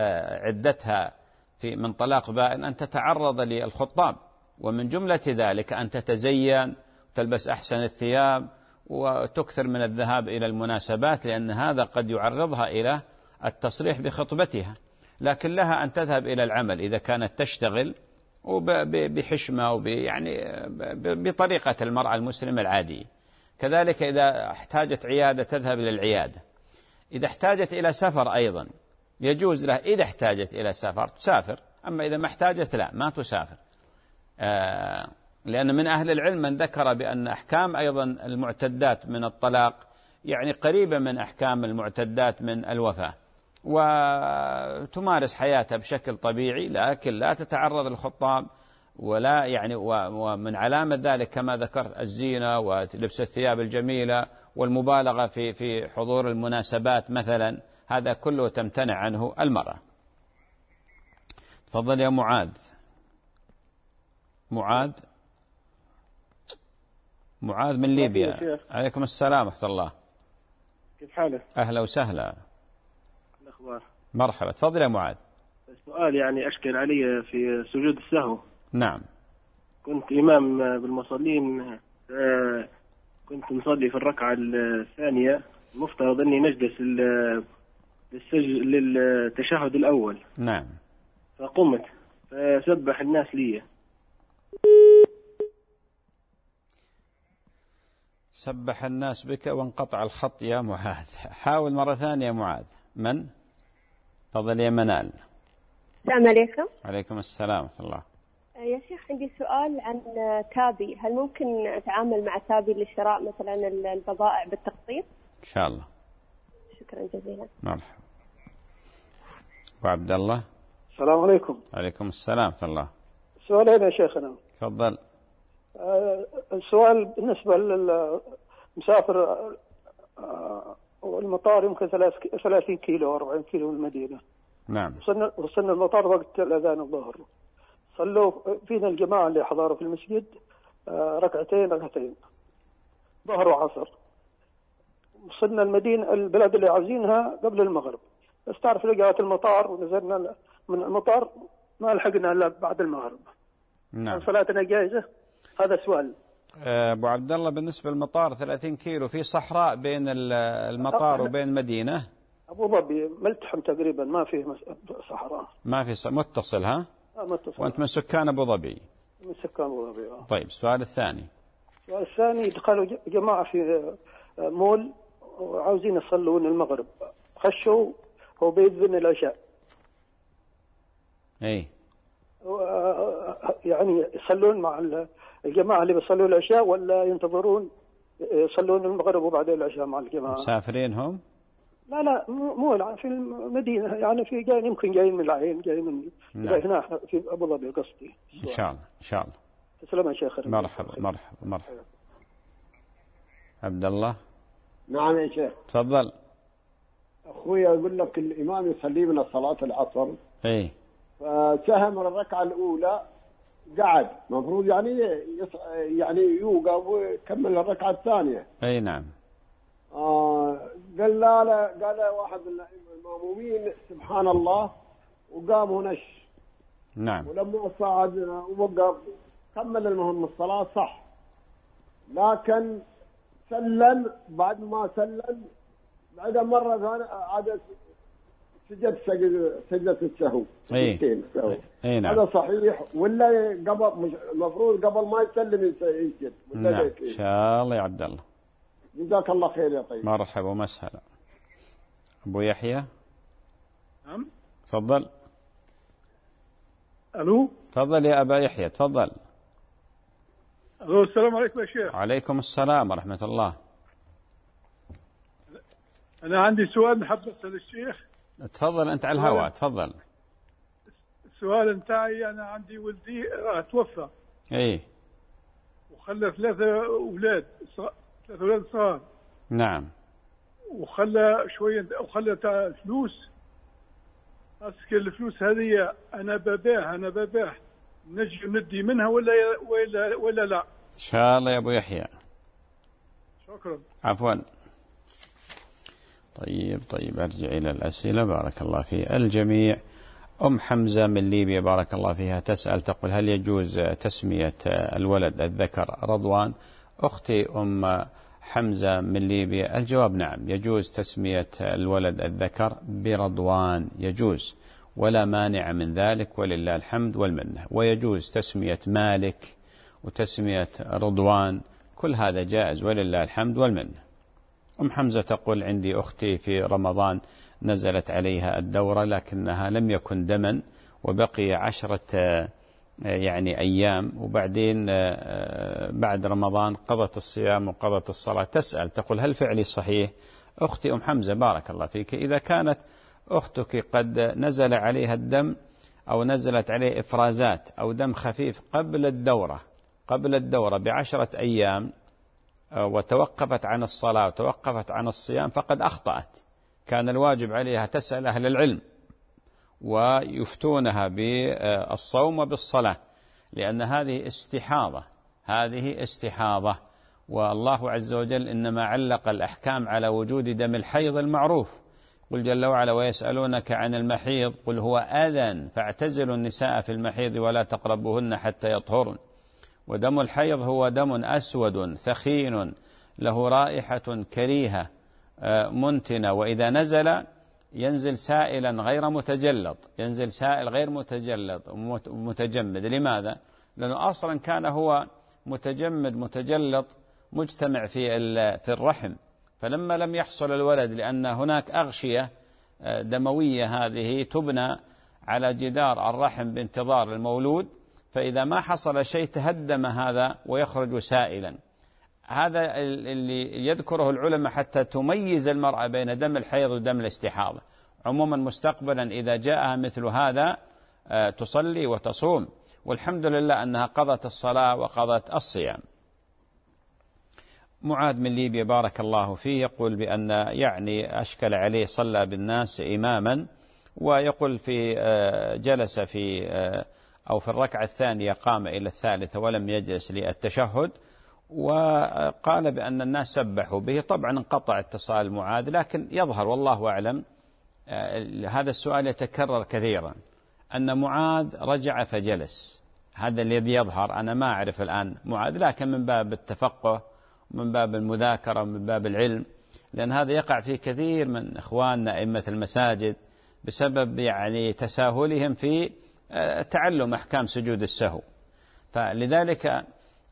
عدتها في من طلاق بائن أن تتعرض للخطاب، ومن جملة ذلك أن تتزين وتلبس أحسن الثياب وتكثر من الذهاب إلى المناسبات، لأن هذا قد يعرضها إلى التصريح بخطبتها. لكن لها أن تذهب إلى العمل إذا كانت تشتغل وبحشمة ويعني بطريقة المرأة المسلمة العادية. كذلك إذا احتاجت عيادة تذهب إلى العيادة. إذا احتاجت إلى سفر أيضا يجوز لها، إذا احتاجت إلى سفر تسافر، أما إذا ما احتاجت لا ما تسافر. آه لأن من أهل العلم من ذكر بأن أحكام أيضا المعتدات من الطلاق يعني قريبة من أحكام المعتدات من الوفاة، وتمارس حياتها بشكل طبيعي، لكن لا تتعرض للخطاب، ولا يعني ومن علامة ذلك كما ذكرت الزينة ولبس الثياب الجميلة والمبالغة في في حضور المناسبات مثلا، هذا كله تمتنع عنه المرأة. تفضل يا معاذ. معاذ معاذ من ليبيا. عليكم السلام ورحمة الله. كيف حالك؟ أهلا وسهلا. الأخبار؟ مرحبا، تفضل يا معاذ. السؤال يعني أشكل علي في سجود السهو. نعم. كنت إمام بالمصلين، كنت مصلي في الركعة الثانية، مفترض أني نجلس للتشهد الأول. نعم. فقمت فسبح الناس لي. سبح الناس بك وانقطع الخط يا معاذ. حاول مرة ثانية يا معاذ. من؟ تفضل يا منال. السلام عليكم. عليكم السلام ورحمة الله. يا شيخ عندي سؤال عن تابي، هل ممكن أتعامل مع تابي لشراء مثلا البضائع بالتقسيط؟ إن شاء الله. شكرا جزيلا. مرحبا. أبو عبد الله. السلام عليكم. عليكم السلام ورحمة الله. سؤالين يا شيخنا. تفضل. آه السؤال بالنسبة للمسافر آه والمطار يمكن ثلاثين كيلو أو أربعين كيلو من المدينة. نعم. وصلنا وصلنا المطار وقت الأذان الظهر، صلوا فينا الجماعة اللي حضروا في المسجد آه ركعتين ركعتين ظهر وعصر. وصلنا المدينة البلد اللي عاوزينها قبل المغرب، بس تعرف لقيت المطار ونزلنا من المطار ما لحقنا إلا بعد المغرب. نعم. صلاتنا جائزة؟ هذا سؤال. أبو عبد الله، بالنسبة للمطار ثلاثين كيلو في صحراء بين المطار وبين المدينة. أبو ظبي ملتحم تقريبا، ما فيه صحراء. ما في ص... متصل ها؟ آه متصل. وأنت من سكان أبو ظبي؟ من سكان أبو ظبي. آه. طيب، السؤال الثاني. السؤال الثاني، دخلوا جماعة في مول وعاوزين يصلون المغرب، خشوا هو بيذن العشاء. اي. يعني يصلون مع الجماعة اللي بيصلوا العشاء ولا ينتظرون يصلون المغرب وبعدين العشاء مع الجماعة؟ مسافرين هم؟ لا لا مو في المدينة، يعني في جايين يمكن جايين من العين، جايين من نعم. هنا في أبو ظبي قصدي. إن شاء الله إن شاء الله. تسلم يا شيخ. مرحبا مرحبا مرحبا. عبد الله. نعم يا شيخ. تفضل. أخوي يقول لك الإمام يصلي من صلاة العصر. إيه. فسهم الركعة الأولى قعد، مفروض يعني يص... يعني يوقف ويكمل الركعة الثانية. أي نعم. آه قال لا لا قال واحد من المأمومين سبحان الله وقام ونش. نعم. ولما صعد ووقف كمل المهم الصلاة صح، لكن سلم بعد ما سلم بعد مرة ثانية عاد سجد سجدة السهو. اي اي نعم. هذا صحيح ولا قبل المفروض قبل ما يسلم يسجد؟ نعم ان شاء الله يا عبد الله. جزاك الله خير يا طيب. مرحبا ومسهلا. ابو يحيى. نعم. تفضل. الو. تفضل يا ابا يحيى تفضل. الو السلام عليكم يا شيخ. وعليكم السلام ورحمة الله. أنا عندي سؤال نحب أسأل الشيخ. تفضل أنت على الهواء تفضل. السؤال نتاعي أنا عندي ولدي توفى. إيه. وخلى ثلاثة أولاد ثلاثة أولاد صغار. نعم. وخلى شوية وخلى فلوس. أسكر الفلوس هذه أنا بباع أنا بباع نجي ندي منها ولا ولا ولا لا؟ إن شاء الله يا أبو يحيى. شكرا. عفوا. طيب طيب أرجع إلى الأسئلة. بارك الله في الجميع. أم حمزة من ليبيا بارك الله فيها تسأل تقول هل يجوز تسمية الولد الذكر رضوان؟ أختي أم حمزة من ليبيا الجواب نعم، يجوز تسمية الولد الذكر برضوان، يجوز ولا مانع من ذلك ولله الحمد والمنة. ويجوز تسمية مالك وتسمية رضوان، كل هذا جائز ولله الحمد والمنة. أم حمزة تقول عندي أختي في رمضان نزلت عليها الدورة لكنها لم يكن دما وبقي عشرة يعني أيام، وبعدين بعد رمضان قضت الصيام وقضت الصلاة. تسأل تقول هل فعلي صحيح؟ أختي أم حمزة بارك الله فيك، إذا كانت أختك قد نزل عليها الدم أو نزلت عليه إفرازات أو دم خفيف قبل الدورة قبل الدورة بعشرة أيام وتوقفت عن الصلاة وتوقفت عن الصيام فقد أخطأت. كان الواجب عليها تسأل أهل العلم ويفتونها بالصوم وبالصلاة، لأن هذه استحاضة هذه استحاضة والله عز وجل إنما علق الأحكام على وجود دم الحيض المعروف، قل جل وعلا ويسألونك عن المحيض قل هو أذى فاعتزلوا النساء في المحيض ولا تقربوهن حتى يطهرن. ودم الحيض هو دم أسود ثخين له رائحة كريهة منتنة، وإذا نزل ينزل سائلا غير متجلط، ينزل سائل غير متجلط متجمد. لماذا؟ لأنه أصلا كان هو متجمد متجلط مجتمع في في الرحم، فلما لم يحصل الولد لأن هناك أغشية دموية هذه تبنى على جدار الرحم بانتظار المولود، فإذا ما حصل شيء تهدم هذا ويخرج سائلا. هذا اللي يذكره العلماء حتى تميز المرأة بين دم الحيض ودم الاستحاضة. عموما مستقبلا إذا جاءها مثل هذا تصلي وتصوم، والحمد لله أنها قضت الصلاة وقضت الصيام. معاذ من ليبيا بارك الله فيه يقول بأن يعني أشكل عليه صلى بالناس إماما، ويقول في جلس في أو في الركعة الثانية قام إلى الثالثة ولم يجلس للتشهد، وقال بأن الناس سبحوا به. طبعا انقطع اتصال معاذ، لكن يظهر والله أعلم هذا السؤال يتكرر كثيرا أن معاذ رجع فجلس، هذا الذي يظهر. أنا ما أعرف الآن معاذ، لكن من باب التفقه من باب المذاكرة ومن باب العلم، لأن هذا يقع في كثير من إخواننا أئمة المساجد بسبب يعني تساهلهم في تعلم أحكام سجود السهو. فلذلك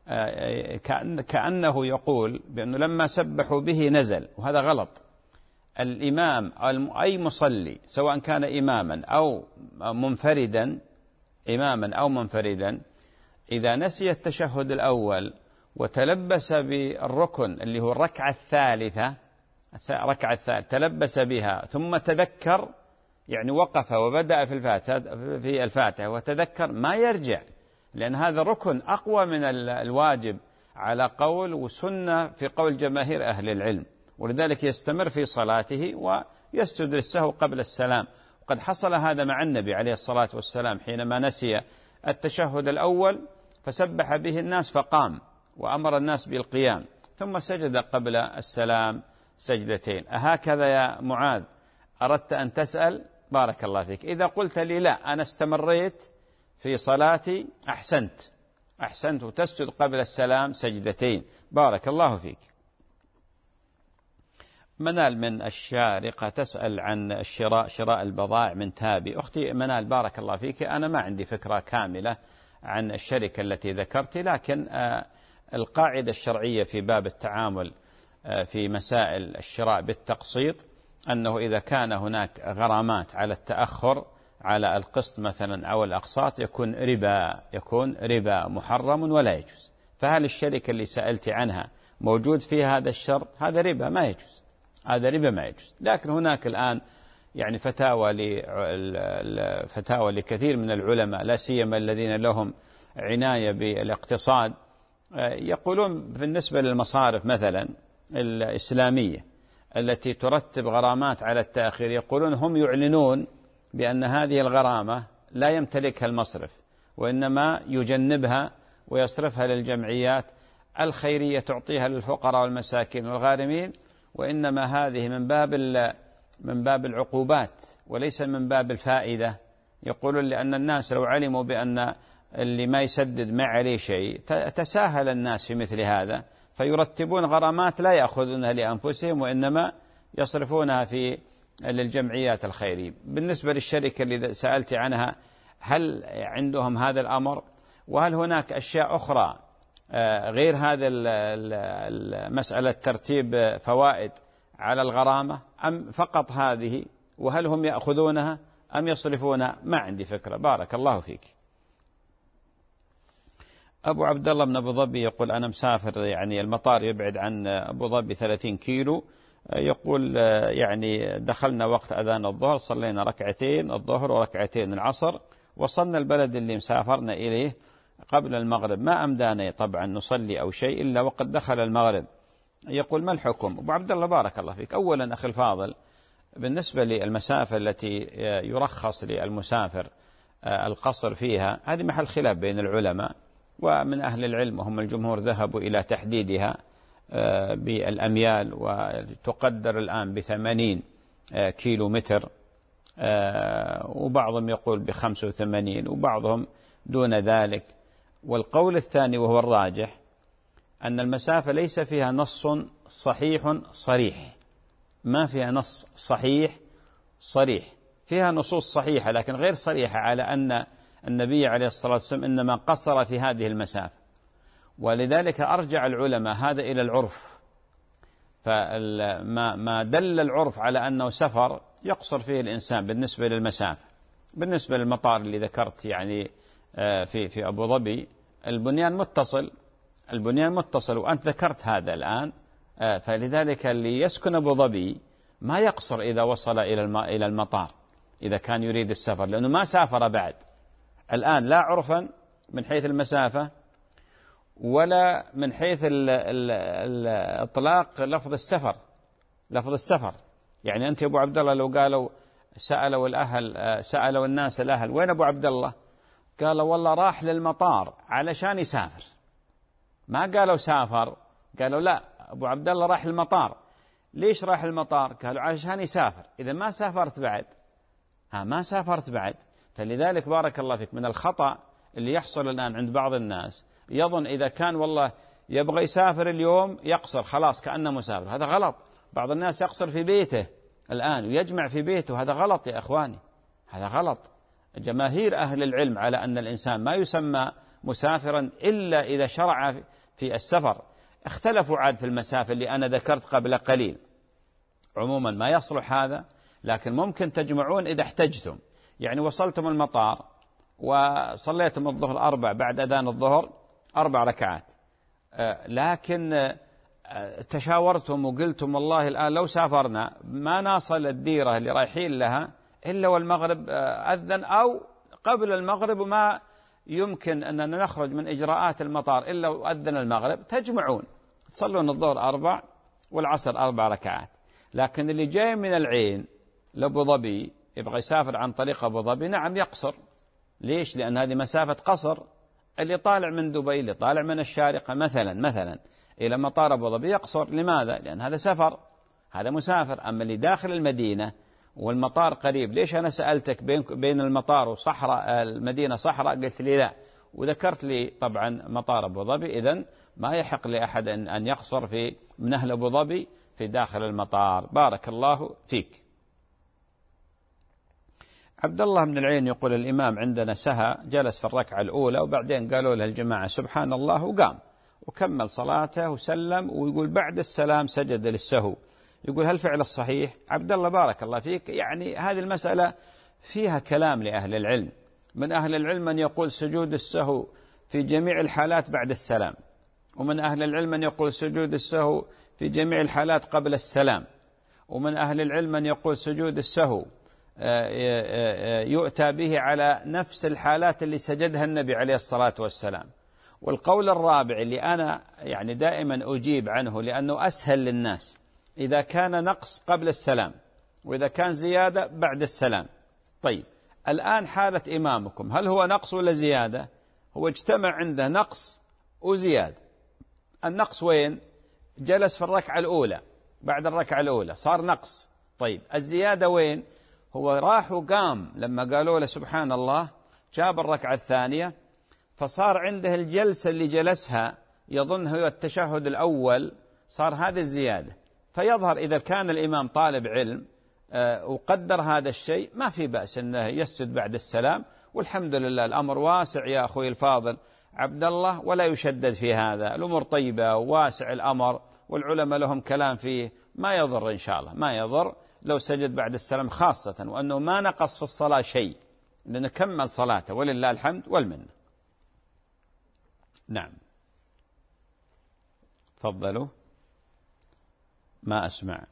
كأنه يقول بأنه لما سبحوا به نزل، وهذا غلط. الإمام أي مصلي سواء كان إماما أو منفردا إماما أو منفردا إذا نسي التشهد الأول وتلبس بالركن اللي هو الركعة الثالثة ركعة الثالثة تلبس بها ثم تذكر، يعني وقف وبدأ في الفاتحة في الفاتحة وتذكر، ما يرجع، لأن هذا ركن أقوى من الواجب على قول وسنة في قول جماهير أهل العلم، ولذلك يستمر في صلاته ويسجد للسهو قبل السلام. وقد حصل هذا مع النبي عليه الصلاة والسلام حينما نسي التشهد الأول فسبح به الناس فقام وأمر الناس بالقيام ثم سجد قبل السلام سجدتين. أهكذا يا معاذ أردت أن تسأل؟ بارك الله فيك. إذا قلت لي لا أنا استمريت في صلاتي أحسنت أحسنت وتسجد قبل السلام سجدتين، بارك الله فيك. منال من الشارقة تسأل عن الشراء شراء البضائع من تابي. أختي منال بارك الله فيك، أنا ما عندي فكرة كاملة عن الشركة التي ذكرت، لكن القاعدة الشرعية في باب التعامل في مسائل الشراء بالتقسيط أنه إذا كان هناك غرامات على التأخر على القسط مثلا أو الأقساط يكون ربا يكون ربا محرم ولا يجوز. فهل الشركة اللي سألت عنها موجود فيها هذا الشرط؟ هذا ربا ما يجوز، هذا ربا ما يجوز. لكن هناك الآن يعني فتاوى فتاوى لكثير من العلماء لا سيما الذين لهم عناية بالاقتصاد، يقولون بالنسبة للمصارف مثلا الإسلامية التي ترتب غرامات على التأخير، يقولون هم يعلنون بأن هذه الغرامة لا يمتلكها المصرف وإنما يجنبها ويصرفها للجمعيات الخيرية تعطيها للفقراء والمساكين والغارمين، وإنما هذه من باب من باب العقوبات وليس من باب الفائدة. يقولون لأن الناس لو علموا بأن اللي ما يسدد ما عليه شيء تساهل الناس في مثل هذا، فيرتبون غرامات لا يأخذونها لأنفسهم وإنما يصرفونها في للجمعيات الخيرية. بالنسبة للشركة اللي سألت عنها هل عندهم هذا الأمر؟ وهل هناك أشياء أخرى غير هذا المسألة ترتيب فوائد على الغرامة أم فقط هذه؟ وهل هم يأخذونها أم يصرفونها؟ ما عندي فكرة. بارك الله فيك. أبو عبد الله من أبو ظبي يقول أنا مسافر، يعني المطار يبعد عن أبو ظبي ثلاثين كيلو. يقول يعني دخلنا وقت أذان الظهر، صلينا ركعتين الظهر وركعتين العصر، وصلنا البلد اللي مسافرنا إليه قبل المغرب، ما أمدانا طبعا نصلي أو شيء إلا وقد دخل المغرب. يقول ما الحكم؟ أبو عبد الله بارك الله فيك، أولا أخي الفاضل بالنسبة للمسافة التي يرخص للمسافر القصر فيها هذه محل خلاف بين العلماء، ومن أهل العلم وهم الجمهور ذهبوا إلى تحديدها بالأميال، وتقدر الآن بثمانين كيلو متر، وبعضهم يقول بخمسة وثمانين وبعضهم دون ذلك. والقول الثاني وهو الراجح أن المسافة ليس فيها نص صحيح صريح، ما فيها نص صحيح صريح، فيها نصوص صحيحة لكن غير صريحة على أن النبي عليه الصلاة والسلام إنما قصر في هذه المسافة، ولذلك أرجع العلماء هذا إلى العرف، فما ما دل العرف على أنه سفر يقصر فيه الإنسان بالنسبة للمسافة. بالنسبة للمطار اللي ذكرت يعني في في أبو ظبي البنيان متصل، البنيان متصل وأنت ذكرت هذا الآن، فلذلك اللي يسكن أبو ظبي ما يقصر إذا وصل إلى إلى المطار إذا كان يريد السفر، لأنه ما سافر بعد الآن، لا عرفا من حيث المسافة ولا من حيث الإطلاق لفظ السفر، لفظ السفر. يعني أنت يا أبو عبد الله لو قالوا سألوا الأهل سألوا الناس الأهل وين أبو عبد الله؟ قالوا والله راح للمطار علشان يسافر، ما قالوا سافر، قالوا لا أبو عبد الله راح للمطار. ليش راح المطار؟ قالوا عشان يسافر. إذا ما سافرت بعد، ها ما سافرت بعد. فلذلك بارك الله فيك من الخطأ اللي يحصل الآن عند بعض الناس، يظن إذا كان والله يبغى يسافر اليوم يقصر خلاص كأنه مسافر، هذا غلط. بعض الناس يقصر في بيته الآن ويجمع في بيته، هذا غلط يا أخواني، هذا غلط. جماهير أهل العلم على أن الإنسان ما يسمى مسافرا إلا إذا شرع في السفر. اختلفوا عاد في المسافة اللي أنا ذكرت قبل قليل، عموما ما يصلح هذا، لكن ممكن تجمعون إذا احتجتم. يعني وصلتم المطار وصليتم الظهر أربع بعد أذان الظهر أربع ركعات، لكن تشاورتم وقلتم والله الآن لو سافرنا ما نصل الديرة اللي رايحين لها إلا والمغرب أذن، أو قبل المغرب وما يمكن أننا نخرج من إجراءات المطار إلا وأذن المغرب، تجمعون تصلون الظهر أربع والعصر أربع ركعات. لكن اللي جاي من العين لأبو ظبي يبغى يسافر عن طريق أبو ظبي، نعم يقصر. ليش؟ لأن هذه مسافة قصر. اللي طالع من دبي، اللي طالع من الشارقة مثلا مثلا إلى مطار أبو ظبي يقصر. لماذا؟ لأن هذا سفر، هذا مسافر. أما اللي داخل المدينة والمطار قريب، ليش أنا سألتك بين بين المطار وصحراء المدينة صحراء؟ قلت لي لا، وذكرت لي طبعا مطار أبو ظبي. إذن ما يحق لأحد أن يقصر في من أهل أبو ظبي في داخل المطار. بارك الله فيك. عبد الله بن العين يقول الإمام عندنا سهى، جلس في الركعة الأولى وبعدين قالوا له الجماعة سبحان الله وقام وكمل صلاته وسلم، ويقول بعد السلام سجد للسهو. يقول هل فعل الصحيح؟ عبد الله بارك الله فيك، يعني هذه المسألة فيها كلام لأهل العلم. من أهل العلم من يقول سجود السهو في جميع الحالات بعد السلام، ومن أهل العلم من يقول سجود السهو في جميع الحالات قبل السلام، ومن أهل العلم من يقول سجود السهو يؤتى به على نفس الحالات اللي سجدها النبي عليه الصلاة والسلام. والقول الرابع اللي أنا يعني دائما أجيب عنه لأنه أسهل للناس، إذا كان نقص قبل السلام وإذا كان زيادة بعد السلام. طيب الآن حالة إمامكم هل هو نقص ولا زيادة؟ هو اجتمع عنده نقص وزيادة. النقص وين؟ جلس في الركعة الأولى، بعد الركعة الأولى صار نقص. طيب الزيادة وين؟ هو راح وقام لما قالوا له سبحان الله، جاب الركعة الثانية فصار عنده الجلسة اللي جلسها يظن هو التشهد الأول، صار هذه الزيادة. فيظهر إذا كان الإمام طالب علم وقدر هذا الشيء ما في بأس أنه يسجد بعد السلام، والحمد لله الأمر واسع يا أخوي الفاضل عبد الله، ولا يشدد في هذا، الأمور طيبة وواسع الأمر، والعلماء لهم كلام فيه، ما يضر إن شاء الله، ما يضر لو سجد بعد السلام، خاصة وأنه ما نقص في الصلاة شيء، لنكمل صلاته ولله الحمد والمنة. نعم تفضلوا. ما أسمع.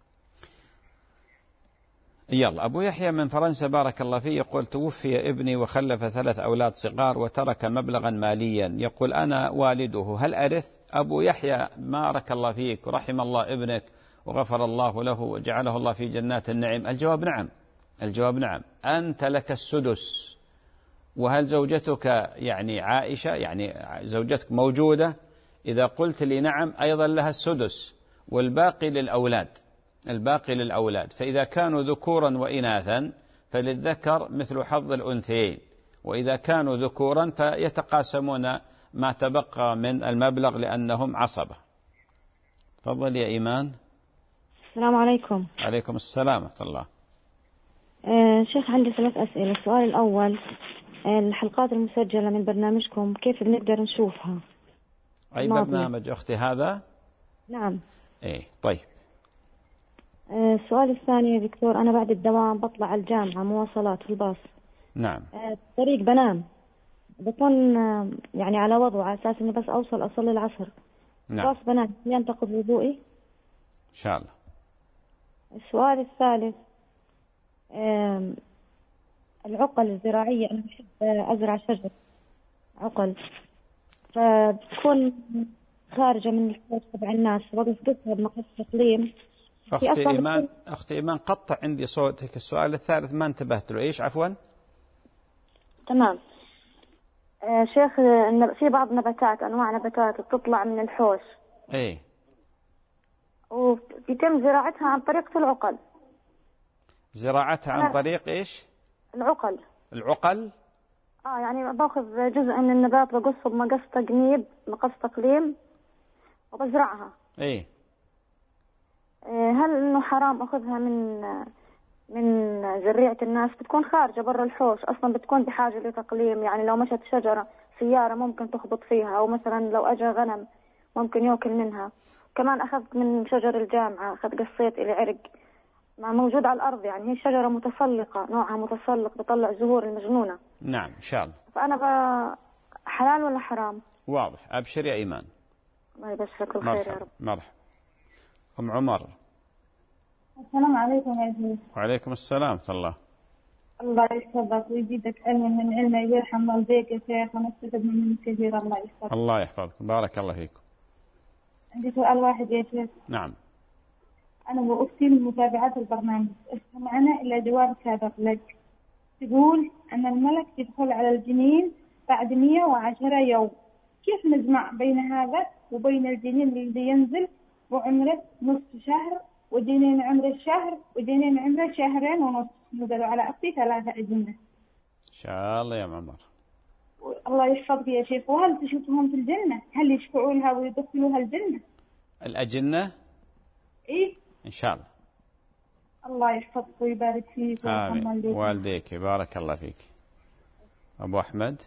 يلا أبو يحيى من فرنسا بارك الله فيه يقول توفي ابني وخلف ثلاث أولاد صغار وترك مبلغا ماليا، يقول أنا والده، هل أرث؟ أبو يحيى بارك الله فيك، رحم الله ابنك وغفر الله له وجعله الله في جنات النعيم. الجواب نعم، الجواب نعم. أنت لك السدس. وهل زوجتك يعني عائشة يعني زوجتك موجودة؟ إذا قلت لي نعم أيضا لها السدس، والباقي للأولاد. الباقي للأولاد، فإذا كانوا ذكورا وإناثا فللذكر مثل حظ الأنثيين، وإذا كانوا ذكورا فيتقاسمون ما تبقى من المبلغ لأنهم عصبة. تفضل يا إيمان. السلام عليكم. عليكم السلام ورحمة الله. آه شيخ عندي ثلاث أسئلة. السؤال الأول، الحلقات المسجلة من برنامجكم كيف بنقدر نشوفها؟ أي الماضي. برنامج أختي هذا؟ نعم. إيه طيب. آه السؤال الثاني يا دكتور، أنا بعد الدوام بطلع على الجامعة مواصلات في الباص. نعم. آه الطريق بنام، بكون آه يعني على وضع على أساس إني بس أوصل أصلي العصر. نعم. باص بنام، ينتقض وضوئي؟ إن شاء الله. السؤال الثالث، آه العقل الزراعية، أنا بحب أزرع شجر عقل، فبتكون خارجة من الحوش تبع الناس، وقف قصها بمقص تقليم. أختي إيمان، أختي إيمان قطع عندي صوتك. السؤال الثالث ما انتبهت له، إيش عفوا؟ تمام. آه شيخ، في بعض نباتات، أنواع نباتات بتطلع من الحوش. إيه. وبيتم زراعتها عن طريقة العقل. زراعتها عن طريق إيش؟ العقل. العقل؟ اه يعني باخذ جزء من النبات بقصه بمقص تقنيب، مقص تقليم، وبزرعها. ايه. هل انه حرام اخذها من من زريعة الناس؟ بتكون خارجة برا الحوش، اصلا بتكون بحاجة لتقليم، يعني لو مشت شجرة سيارة ممكن تخبط فيها، او مثلا لو اجى غنم ممكن ياكل منها. كمان اخذت من شجر الجامعة، اخذت قصيت الي عرق ما موجود على الأرض، يعني هي شجرة متسلقة، نوعها متسلق بطلع زهور المجنونة. نعم إن شاء الله. فأنا ب... حلال ولا حرام؟ واضح. أبشر يا إيمان. الله يبشرك الخير يا رب. مرحبا. أم عمر. السلام عليكم يا شيخ. وعليكم السلام ورحمة الله. الله يحفظك ويزيدك علما من علمه، ويرحم والديك يا شيخ، ونستفد منك كثير. الله يحفظك. الله يحفظكم، بارك الله فيكم. عندي سؤال واحد يا شيخ. نعم. أنا وأختي من متابعات البرنامج استمعنا إلى جواب سابق لك، تقول أن الملك يدخل على الجنين بعد مئة وعشرة يوم. كيف نجمع بين هذا وبين الجنين اللي ينزل وعمره نصف شهر، وجنين عمره شهر، وجنين عمره شهرين ونصف؟ نزلوا على أختي ثلاثة أجنة. إن شاء الله يا عمر. الله يحفظك يا شيخ. وهل تشوفهم في الجنة؟ هل يشفعوا لها ويدخلوها الجنة؟ الأجنة؟ إيه إن شاء الله. الله يحفظك ويبارك فيك. آمين. والديك بارك الله فيك. أبو أحمد.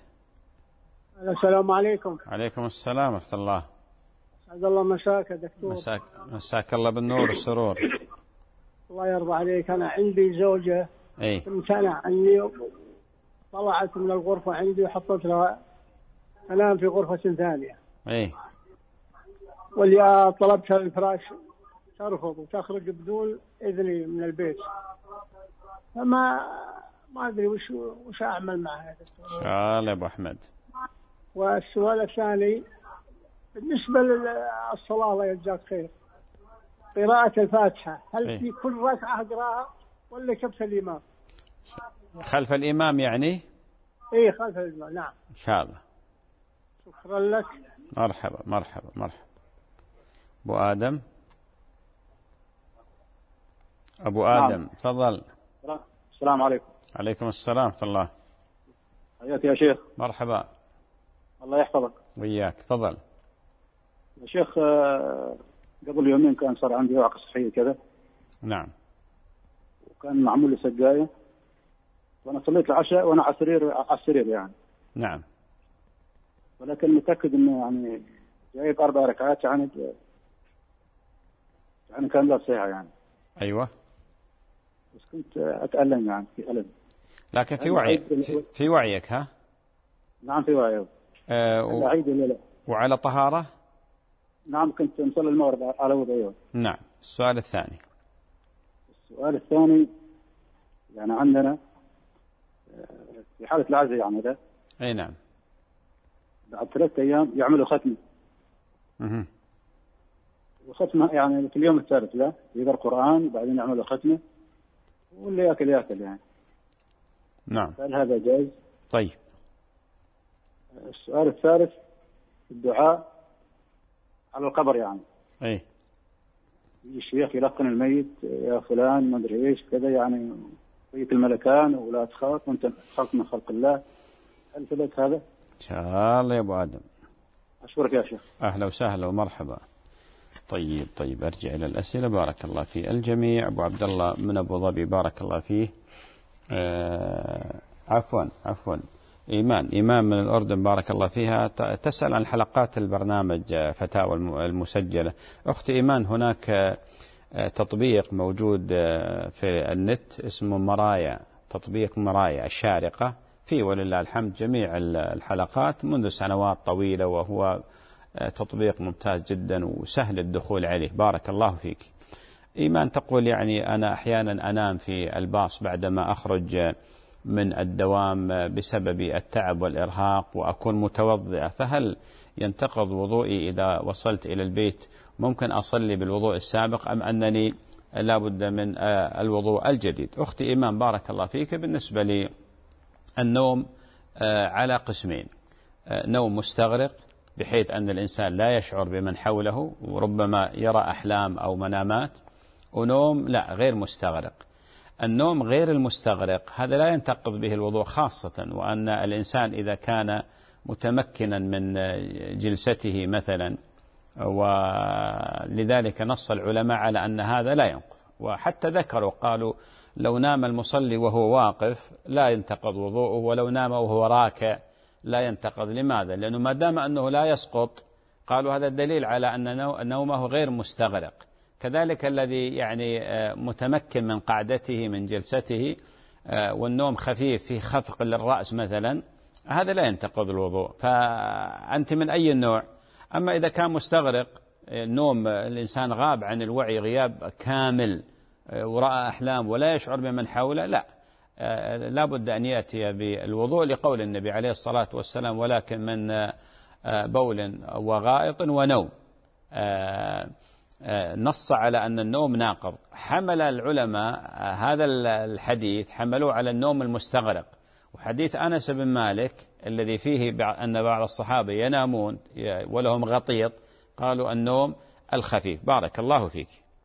السلام عليكم. عليكم السلام ورحمة الله. سعد الله مساك يا دكتور. مساك مساك الله بالنور والسرور. الله يرضى عليك. أنا عندي زوجة أي تمتنع عني، طلعت من الغرفة عندي وحطت لها تنام في غرفة ثانية. أي. واللي طلبتها الفراش ترفض وتخرج بدون إذني من البيت، فما ما أدري وش وش أعمل معها. إن شاء الله يا أبو أحمد. والسؤال الثاني بالنسبة للصلاة، الله يجزاك خير، قراءة الفاتحة هل إيه؟ في كل ركعة أقراها ولا خلف الإمام؟ خلف الإمام يعني؟ إيه خلف الإمام. نعم إن شاء الله. شكرا لك. مرحبا مرحبا مرحبا. أبو آدم. أبو آدم. نعم. تفضل. السلام عليكم. عليكم السلام ورحمة الله. حياك يا شيخ. مرحبا. الله يحفظك. وياك. تفضل يا شيخ. قبل يومين كان صار عندي وعكة صحية كذا. نعم. وكان معمول لي سجاية، وأنا صليت العشاء وأنا على السرير على السرير يعني. نعم. ولكن متأكد إنه يعني جايب أربع ركعات، يعني يعني كان لا صحيحة يعني. أيوة. بس كنت أتألم يعني في ألم. لكن في وعي في, في وعيك ها؟ نعم في وعي. أه و... عيد ولا لا؟ وعلى طهارة؟ نعم كنت مصلي المغرب على وضوء. نعم. السؤال الثاني. السؤال الثاني يعني عندنا في حالة العزة يعني ده. أي نعم. بعد ثلاثة أيام يعملوا ختمة. اها. وختمة يعني في اليوم الثالث لا يقرأ القرآن بعدين يعملوا ختمة، واللي يأكل يأكل يعني. نعم. هل هذا جائز؟ طيب. السؤال الثالث الدعاء على القبر يعني. أي. الشيخ يلقن الميت يا فلان ما أدري إيش كذا يعني بيت الملكان ولا تخاف وأنت خلق من خلق الله. هل ثبت هذا؟ إن شاء الله يا أبو آدم. أشكرك يا شيخ. أهلا وسهلا ومرحبا. طيب طيب أرجع إلى الأسئلة. بارك الله في الجميع. أبو عبد الله من أبو ظبي بارك الله فيه. آه عفوا عفوا إيمان إيمان من الأردن بارك الله فيها تسأل عن حلقات البرنامج فتاوى المسجلة. أختي إيمان هناك تطبيق موجود في النت اسمه مرايا، تطبيق مرايا الشارقة فيه ولله الحمد جميع الحلقات منذ سنوات طويلة، وهو تطبيق ممتاز جدا وسهل الدخول عليه. بارك الله فيك. إيمان تقول يعني أنا أحيانا أنام في الباص بعدما أخرج من الدوام بسبب التعب والإرهاق وأكون متوضئة، فهل ينتقض وضوئي إذا وصلت إلى البيت؟ ممكن أصلي بالوضوء السابق أم أنني لا بد من الوضوء الجديد؟ أختي إيمان بارك الله فيك، بالنسبة لي النوم على قسمين: نوم مستغرق بحيث أن الإنسان لا يشعر بمن حوله وربما يرى أحلام أو منامات، ونوم لا غير مستغرق. النوم غير المستغرق هذا لا ينتقض به الوضوء، خاصة وأن الإنسان إذا كان متمكنا من جلسته مثلا، ولذلك نص العلماء على أن هذا لا ينقض، وحتى ذكروا قالوا لو نام المصلي وهو واقف لا ينتقض وضوءه، ولو نام وهو راكع لا ينتقض. لماذا؟ لأنه ما دام أنه لا يسقط قالوا هذا الدليل على أن نومه غير مستغرق. كذلك الذي يعني متمكن من قعدته من جلسته والنوم خفيف في خفق للرأس مثلا، هذا لا ينتقض الوضوء. فأنت من أي النوع؟ أما إذا كان مستغرق، النوم الإنسان غاب عن الوعي غياب كامل ورأى أحلام ولا يشعر بمن حوله، لا لا بد أن يأتي بالوضوء لقول النبي عليه الصلاة والسلام ولكن من بول وغائط ونوم. نص على أن النوم ناقض. حمل العلماء هذا الحديث حملوه على النوم المستغرق، وحديث أنس بن مالك الذي فيه أن بعض الصحابة ينامون ولهم غطيط قالوا النوم الخفيف. بارك الله فيك.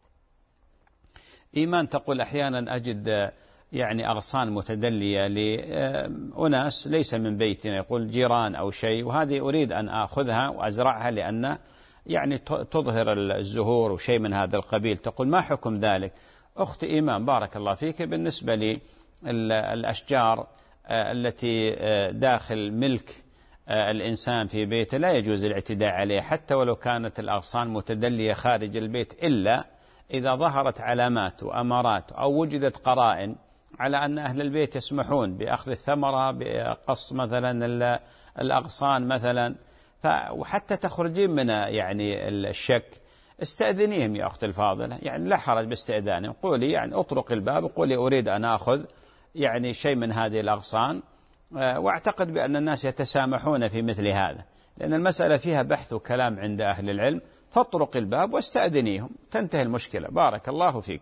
إيمان تقول أحيانا أجد يعني أغصان متدلية لأناس ليس من بيتنا، يقول جيران أو شيء، وهذه أريد أن أخذها وأزرعها لأن يعني تظهر الزهور وشيء من هذا القبيل. تقول ما حكم ذلك؟ أختي إيمان بارك الله فيك، بالنسبة لي الأشجار التي داخل ملك الإنسان في بيته لا يجوز الاعتداء عليه حتى ولو كانت الأغصان متدلية خارج البيت، إلا إذا ظهرت علامات وأمارات أو وجدت قرائن على أن أهل البيت يسمحون بأخذ الثمرة بقص مثلا الأغصان مثلا، وحتى تخرجين من يعني الشك استأذنيهم يا أخت الفاضلة، يعني لا حرج باستئذانهم. قولي يعني أطرق الباب وقولي أريد أن أخذ يعني شيء من هذه الأغصان، واعتقد بأن الناس يتسامحون في مثل هذا، لأن المسألة فيها بحث وكلام عند أهل العلم. فاطرق الباب واستأذنيهم تنتهي المشكلة. بارك الله فيك.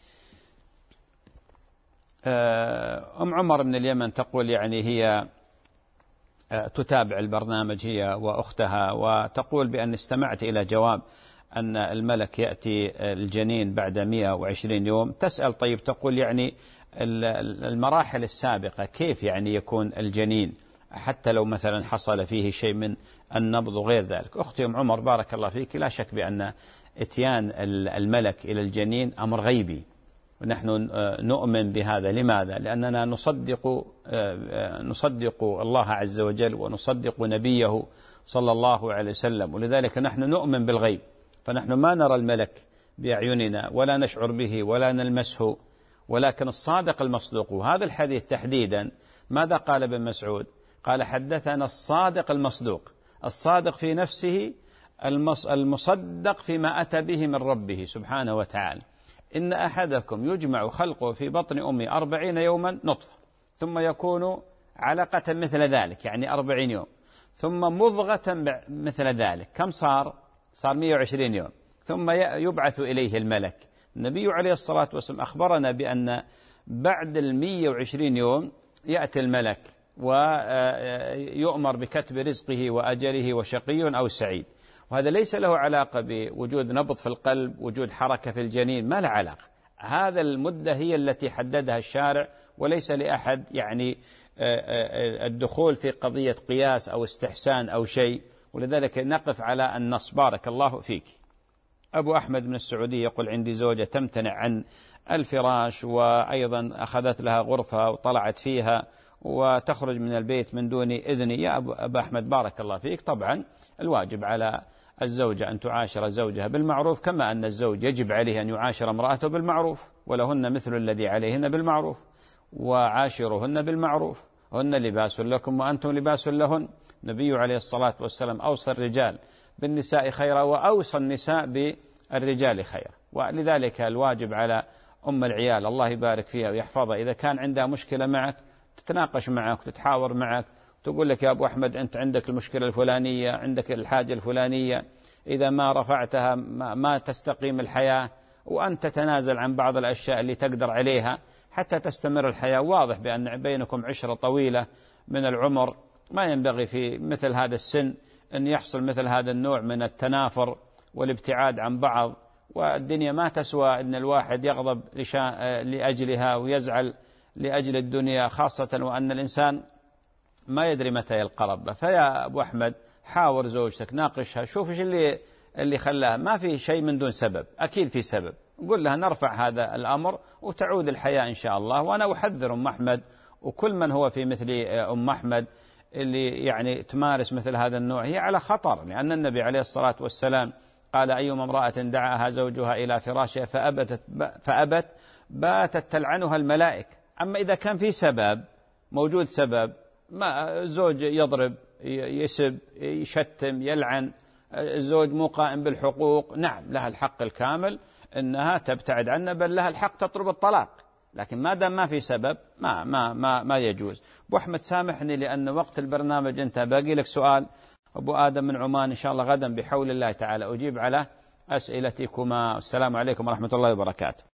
أم عمر من اليمن تقول يعني هي تتابع البرنامج هي وأختها، وتقول بأن استمعت إلى جواب أن الملك يأتي الجنين بعد مئة وعشرين يوم. تسأل طيب تقول يعني المراحل السابقة كيف يعني يكون الجنين حتى لو مثلا حصل فيه شيء من النبض وغير ذلك؟ أختي أم عمر بارك الله فيك، لا شك بأن اتيان الملك إلى الجنين أمر غيبي، ونحن نؤمن بهذا. لماذا؟ لأننا نصدق نصدق الله عز وجل ونصدق نبيه صلى الله عليه وسلم، ولذلك نحن نؤمن بالغيب، فنحن ما نرى الملك بأعيننا ولا نشعر به ولا نلمسه، ولكن الصادق المصدوق. وهذا الحديث تحديدا ماذا قال ابن مسعود؟ قال حدثنا الصادق المصدوق، الصادق في نفسه المصدق فيما أتى به من ربه سبحانه وتعالى. إن أحدكم يجمع خلقه في بطن أمه أربعين يوما نطفة، ثم يكون علقة مثل ذلك يعني أربعين يوم، ثم مضغة مثل ذلك، كم صار؟ صار مئة وعشرين يوم، ثم يبعث إليه الملك. النبي عليه الصلاة والسلام أخبرنا بأن بعد المئة وعشرين يوم يأتي الملك ويؤمر بكتب رزقه وأجله وشقي أو سعيد، وهذا ليس له علاقة بوجود نبض في القلب، وجود حركة في الجنين، ما له علاقة. هذا المدة هي التي حددها الشارع، وليس لأحد يعني الدخول في قضية قياس أو استحسان أو شيء، ولذلك نقف على النص. بارك الله فيك. أبو أحمد من السعودية يقول: عندي زوجة تمتنع عن الفراش، وأيضا أخذت لها غرفة وطلعت فيها وتخرج من البيت من دون إذني. يا أبو أحمد بارك الله فيك، طبعا الواجب على الزوجة أن تعاشر زوجها بالمعروف، كما أن الزوج يجب عليه أن يعاشر امرأته بالمعروف، ولهن مثل الذي عليهن بالمعروف، وعاشرهن بالمعروف، هن لباس لكم وأنتم لباس لهن. النبي عليه الصلاة والسلام أوصى الرجال بالنساء خيرا، وأوصى النساء بالرجال خيرا. ولذلك الواجب على أم العيال الله يبارك فيها ويحفظها، إذا كان عندها مشكلة معك تتناقش معك وتتحاور معك، تقول لك: يا أبو أحمد أنت عندك المشكلة الفلانية، عندك الحاجة الفلانية، إذا ما رفعتها ما تستقيم الحياة، وأن تتنازل عن بعض الأشياء اللي تقدر عليها حتى تستمر الحياة. واضح بأن بينكم عشرة طويلة من العمر، ما ينبغي في مثل هذا السن أن يحصل مثل هذا النوع من التنافر والابتعاد عن بعض. والدنيا ما تسوى أن الواحد يغضب لأجلها ويزعل لأجل الدنيا، خاصة وأن الإنسان ما يدري متى يلقى ربه. فيا أبو أحمد حاور زوجتك، ناقشها، شوف إيش اللي اللي خلاها. ما في شيء من دون سبب، أكيد في سبب. قل لها نرفع هذا الأمر وتعود الحياة إن شاء الله. وأنا أحذر أم أحمد وكل من هو في مثل أم أحمد اللي يعني تمارس مثل هذا النوع، هي على خطر، لأن النبي عليه الصلاة والسلام قال: أيما امرأة دعاها زوجها إلى فراشها فأبت, فأبت باتت تلعنها الملائكة. أما إذا كان في سبب، موجود سبب، ما الزوج يضرب، يسب، يشتم، يلعن، الزوج مو قائم بالحقوق، نعم لها الحق الكامل أنها تبتعد عنه، بل لها الحق تطلب الطلاق، لكن ما دام ما في سبب ما ما ما ما يجوز. أبو أحمد سامحني لأن وقت البرنامج انتهى، باقي لك سؤال. أبو آدم من عمان، إن شاء الله غدا بحول الله تعالى أجيب على أسئلتكما. السلام عليكم ورحمة الله وبركاته.